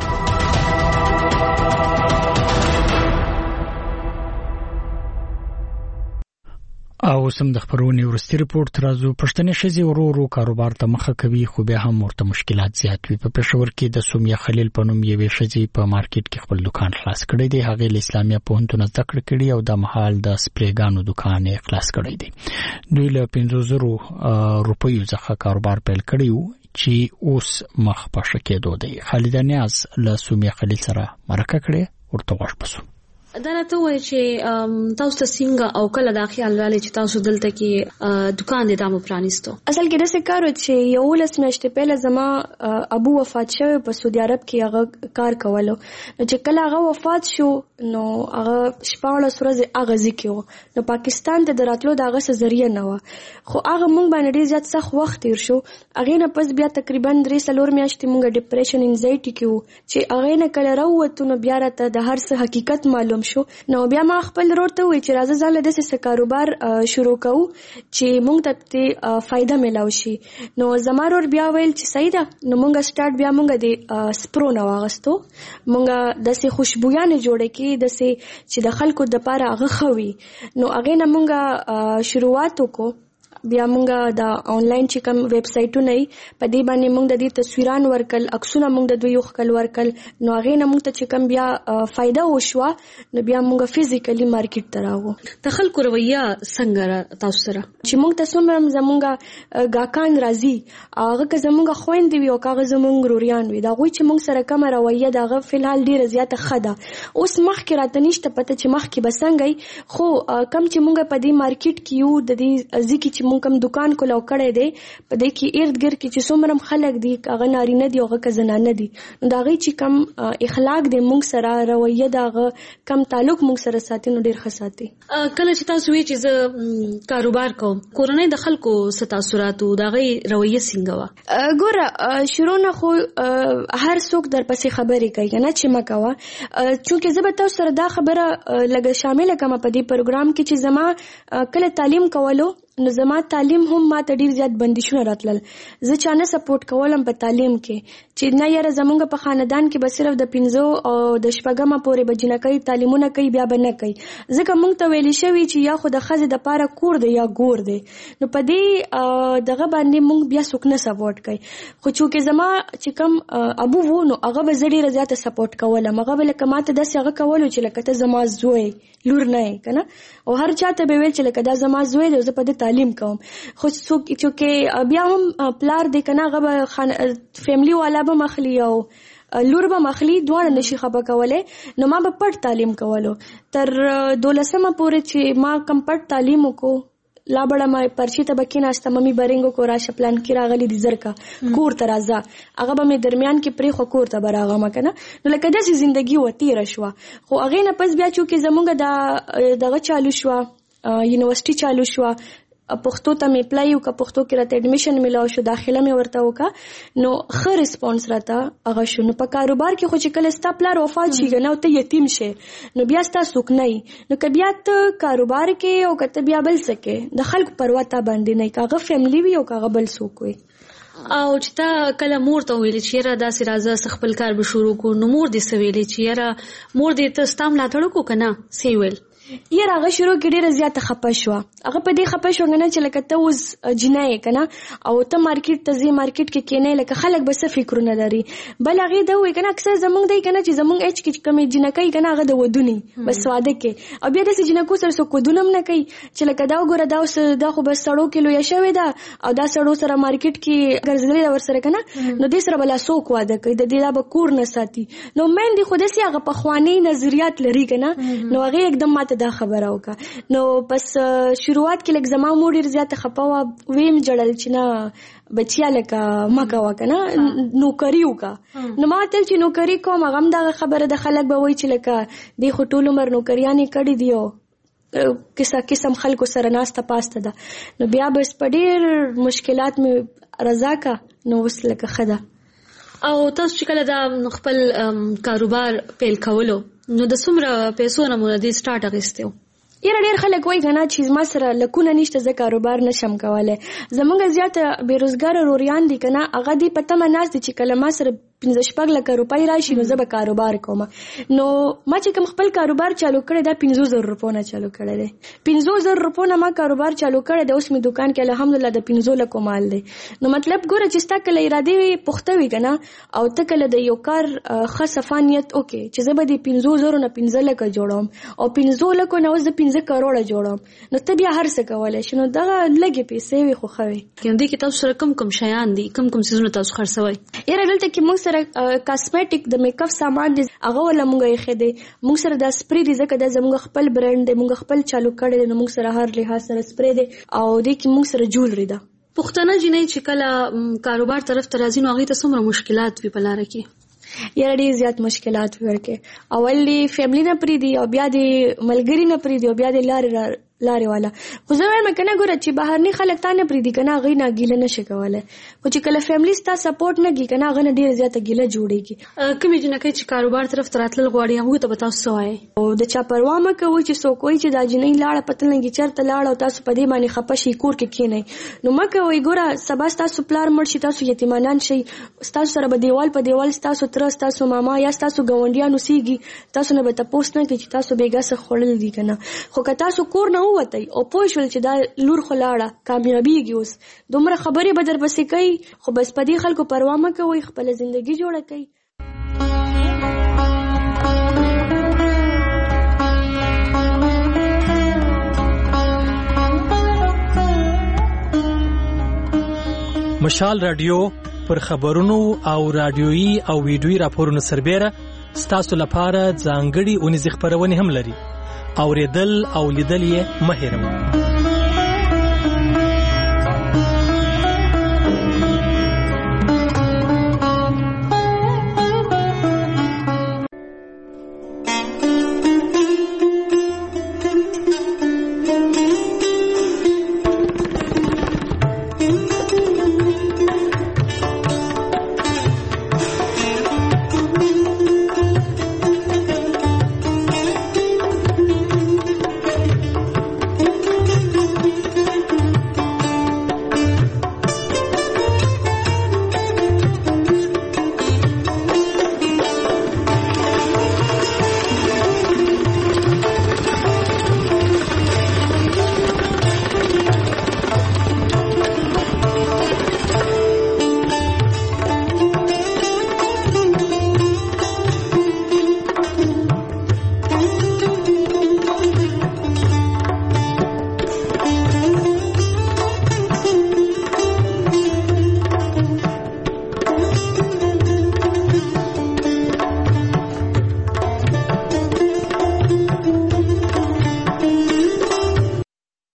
او سم د خبرونې ورستي ریپورت راځو. پښتنې ښځې ورو کاروبار ته مخه کوي خو بیا هم ورته مشکلات زیات وي. په پېښور کې د سومیا خلیل په نوم یوې ښځې په مارکیټ کې خپل دکان خلاص کړی دی. هغې له اسلامیه پوهنتون زده کړه کړې او د مهال د سپریګانو دکان یې خلاص کړی دی. دوی له 5,000 روپیو څخه کاروبار پیل کړی و چې اوس مخ په ښه کېدو دی. خالده نیاز له سومیا خلیل سره مرکه کړې، ورته غوږ بسو. دا راته وایي چې تاسو ته څنګه او کله دا خیال راغلی چې تاسو دلته کې دکان دې دامو پرانیستو؟ اصل کې داسې کار و چې 11 میاشتې پهله زما ابو وفات شوی په سعودي عرب کې، هغه کار کولو. نو چې کله هغه وفات شو نو هغه 14 ورځې هغه ځکه و نو پاکستان ته دراتلو د هغه ذریعہ نه و، خو هغه مونږ باندې ډیر زیات سخت وخت تیر شو. هغه نه پس بیا تقریبا 3-4 میاشتې مونږ ډیپریشن انزایټي کې وو چې هغه نه کله راووتو نو بیا راته د هر څه حقیقت معلوم شو. نو بیا ما خپل ورور ته وی چې راځه ځاله د څه کاروبار شروع کوو چې مونږ ته فائدہ ملاوي شي. نو زما ورور بیا ویل چې صحیح ده. نو مونږ سٹارټ بیا مونږ د سپرو نو واغستو، مونږ د څه خوشبويانه جوړه کې د څه چې د خلکو د پاره هغه خوي. نو هغه نه مونږ شروعات وکړو. بیا مونږ د آنلاین چې کوم ویب سایټونه په دې باندې مونږ د دې تصویران ورکل، عکسونه مونږ د دوی خپل ورکل. نو هغه نه مونږ ته چې کوم بیا فائدہ وشوه نو بیا مونږ فزیکلی مارکیټ ته راغو. د خلکو رویه څنګه تاسو سره چې مونږ ته څومره زمونږ گاکان راځي هغه که زمونږ خويندې وي او هغه زمونږ روریان وي دا غوي چې مونږ سره کوم رویه دغه فلحال ډیره زیاته خده. اوس مخکې راته نشته پته چې مخکې بسنګي، خو کم چې مونږ په دې مارکیټ کې یو د دې ځکه چې چې مونږ کوم دکان کولاو کړی دی په دې کې ارد ګرد کې چې څومره خلک دي هغه نارینه دي هغه زنانه دي نو دا غي چې کم اخلاق دی مونږ سره رویه داغه کم تعلق مونږ سره ساتي نو ډیر ښه ساتي. کله چې تاسو وی چې کاروبار کوم کورنۍ د خلکو ستاسوراتو دا غي رویه څنګه وا ګوره شروع نه خو هر څوک در پسې خبرې کوي کنه چې مکوا چونکه زه به تاسو سره دا خبره لګه شامل کما په دې پروګرام کې چې زما کله تعلیم کولو نو زما تعلیم هم ما ته ډیر زیات بندیشونه راتلل زه چانه سپورټ کولم په تعلیم کې چې نه یاره زمونږ په خاندان کې به صرف د 15 او د شپږمه پورې بجنکۍ تعلیمونه کوي بیا به نه کوي ځکه مونږ ته ویل شوی چې یا خو د خزې د پاره کور دی یا ګور دی نو په دې دغه باندې مونږ بیا څوک نه سپورټ کوي خو چې زما چې کوم ابو وو نو هغه به ډیر زیات سپورټ کولم هغه به لکه ماته داسې هغه کولو چې لکه ته زما زوی لور نه کنه او هر چاته به ویل چې لکه دا زما زوی دی زه په دې تعلیم کوم خو څوک چې بیا هم پلار دی کنه هغه فیملی والا به مخلی او لور به مخلی دواړه نشي خبر کوله نو ما به پټ تعلیم کولو تر 12مه پورې چې ما کم پټ تعلیم وکړو لا بڑا ما پرچی ته بکیناسته ممی برنګو کو راشه پلان کې راغلی دي زرکا کور ترازه هغه به مې درمیان کې پری خو کور ته براغه مکنه نو لکه داسې ژوندۍ و تیر شو خو هغه نه پس بیا چې زمونږ دغه چالو شو یونیورسيټي چالو شو پښتو ته مې اپلای وکړ پښتو کې راته اډمیشن ملاو شو داخله مې ورته وکړه نو ښه ریسپانس راته هغه شو نو په کاروبار کې خو چې کله ستا پلار وفات شي نو ته یتیم شې نو بیا ستا څوک نه نو که بیا ته کاروبار کې او که بیا بل څه د خلکو پروا ته باندې نه کاغه فیملی وي او کاغه بل څوک وي او چې تا کله مور ته ویل چې را داسې راځه خپل کار به شروع کو نو مور دې سویلې چې یاره مور دې ته ستام لا تړو کو کنه سی ویل یاره هغه شروع کې ډیره زیاته خپه شو هغه په دې خپه شو نه چې لکه ته اوس جنای کنه او ته مارکیټ ته ځي مارکیټ کې کینې لکه خلک به څه فکرونه لري بل هغه دا وای کنه اکثر زمونږ دی کنه چې زمونږ اچ کې کمی جنکای کنه هغه د ودونی بس واده کې او بیا د جنکو سره سو کودونم نه کوي چې لکه دا وګوره دا خو بس سړو کې لوي شوی دا او دا سړو سره مارکیټ کې ګرځېدل ور سره کنه نو دې سره بلا سوک واده کوي د دې دا کور نه ساتي نو مې دې خو دې هغه په خواني نظریات لري کنه نو هغه एकदम ماته دا خبره وکړه نو بس شروعات کې لکه زما مور ډیر زیات خپه و ویم جړل چې نه بچیا لکه مکه وکنه نوکری وکا نو ما ته چې نوکری کوم هغه دا خبره د خلک به وای چې لکه د خټول عمر نوکریانې کړي دیو قسم خلکو سره ناسته پاسته ده نو بیا بس په ډیر مشکلات می رضا کا نو وس لکه خدا او تاسو چې کله دا خپل کاروبار پیل کولو نو د څومره پیسو نه مونږ دې سٹارټ اغستیو یاره ډیر خلک وایي کنه چې ما سره لکونه نشته زه کاروبار نشم کولای زمونږ زیات بیروزګار روریان دي کنه هغه دې پته مناس دي چې کله ما سره 15 لک روپۍ راشي نو زه به کاروبار کوم نو ما چې کوم خپل کاروبار چالو کړی دا 15000 روپۍ نه چالو کړی دی 15000 روپۍ نه ما کاروبار چالو کړی دی اوس می دکان کې الحمدلله د 15 لک مال دی نو مطلب ګوره چې ستا کله اراده وي پخته وي کنه او ته کله د یو کار ښه صفانیت اوکې چې زه به د 15000 نه 15 لک جوړم او 15 لک نه اوس د 15 کروڑه جوړم نو ته بیا هر څه کولای شې نو دا لګي پیسې وي خو خوي کیندې کې تاسو سره کم شیان دي کم څه تاسو خرڅوي یاره دلته کې موږ سره کاسمیټک د میک اپ سامان دي هغه ولا موږ یې خېده موږ سره د سپری دي ځکه د زموږ خپل برند دی موږ خپل چالو کړی نو موږ سره هر لحاظ سره سپری دي او د کې موږ سره جولري ده پښتنه جنې چې کله کاروبار طرف ترازی نو هغه ته څومره مشکلات وی په لار کې یاره ډیر زیات مشکلات ورکه اول دی فیملی نه پری دی او بیا دی ملګری نه پری دی او بیا دی لارې والا خو زه وایم کنه ګوره چې بهرني خلک تا نه پریدي کنه هغه نه ګیله نشي کولای خو چې کله فیملی ستا سپورټ نه کی کنه هغه نه ډیر زیاته ګیله جوړیږي کومې جنکه چې کاروبار طرف تراتل غواړي هغه ته تاسو وایي او د چا پروا مکه کوي چې څوک وایي چې دا جنې لاړه پتلنګي چرته لاړه او تاسو په دې باندې خپه شي کور کې کینای نو مکه وایي ګوره سبا تاسو پلار مړ شي تاسو یتیمانان شي تاسو سره به دیوال په دیوال تاسو تر تاسو ماما یا تاسو ګاونډیانو سیږي تاسو نه به تاسو نه کوي چې تاسو بیګا سره خړل دي کنه خو که تاسو کور نه ووتئ او شول چې دا لور خلاړه کامیابیږي اوس دومره خبرې به در پسې کوي خو بس په دې خلکو پروا مه کوئ خپله زندګي جوړه کوي مشال رادیو پر خبرونو او رادیويي او ویډیويي راپورونو سربېره ستاسو لپاره ځانګړي اونیزې خپرونې هم لري اوریدل او لیدل یې مه هېروئ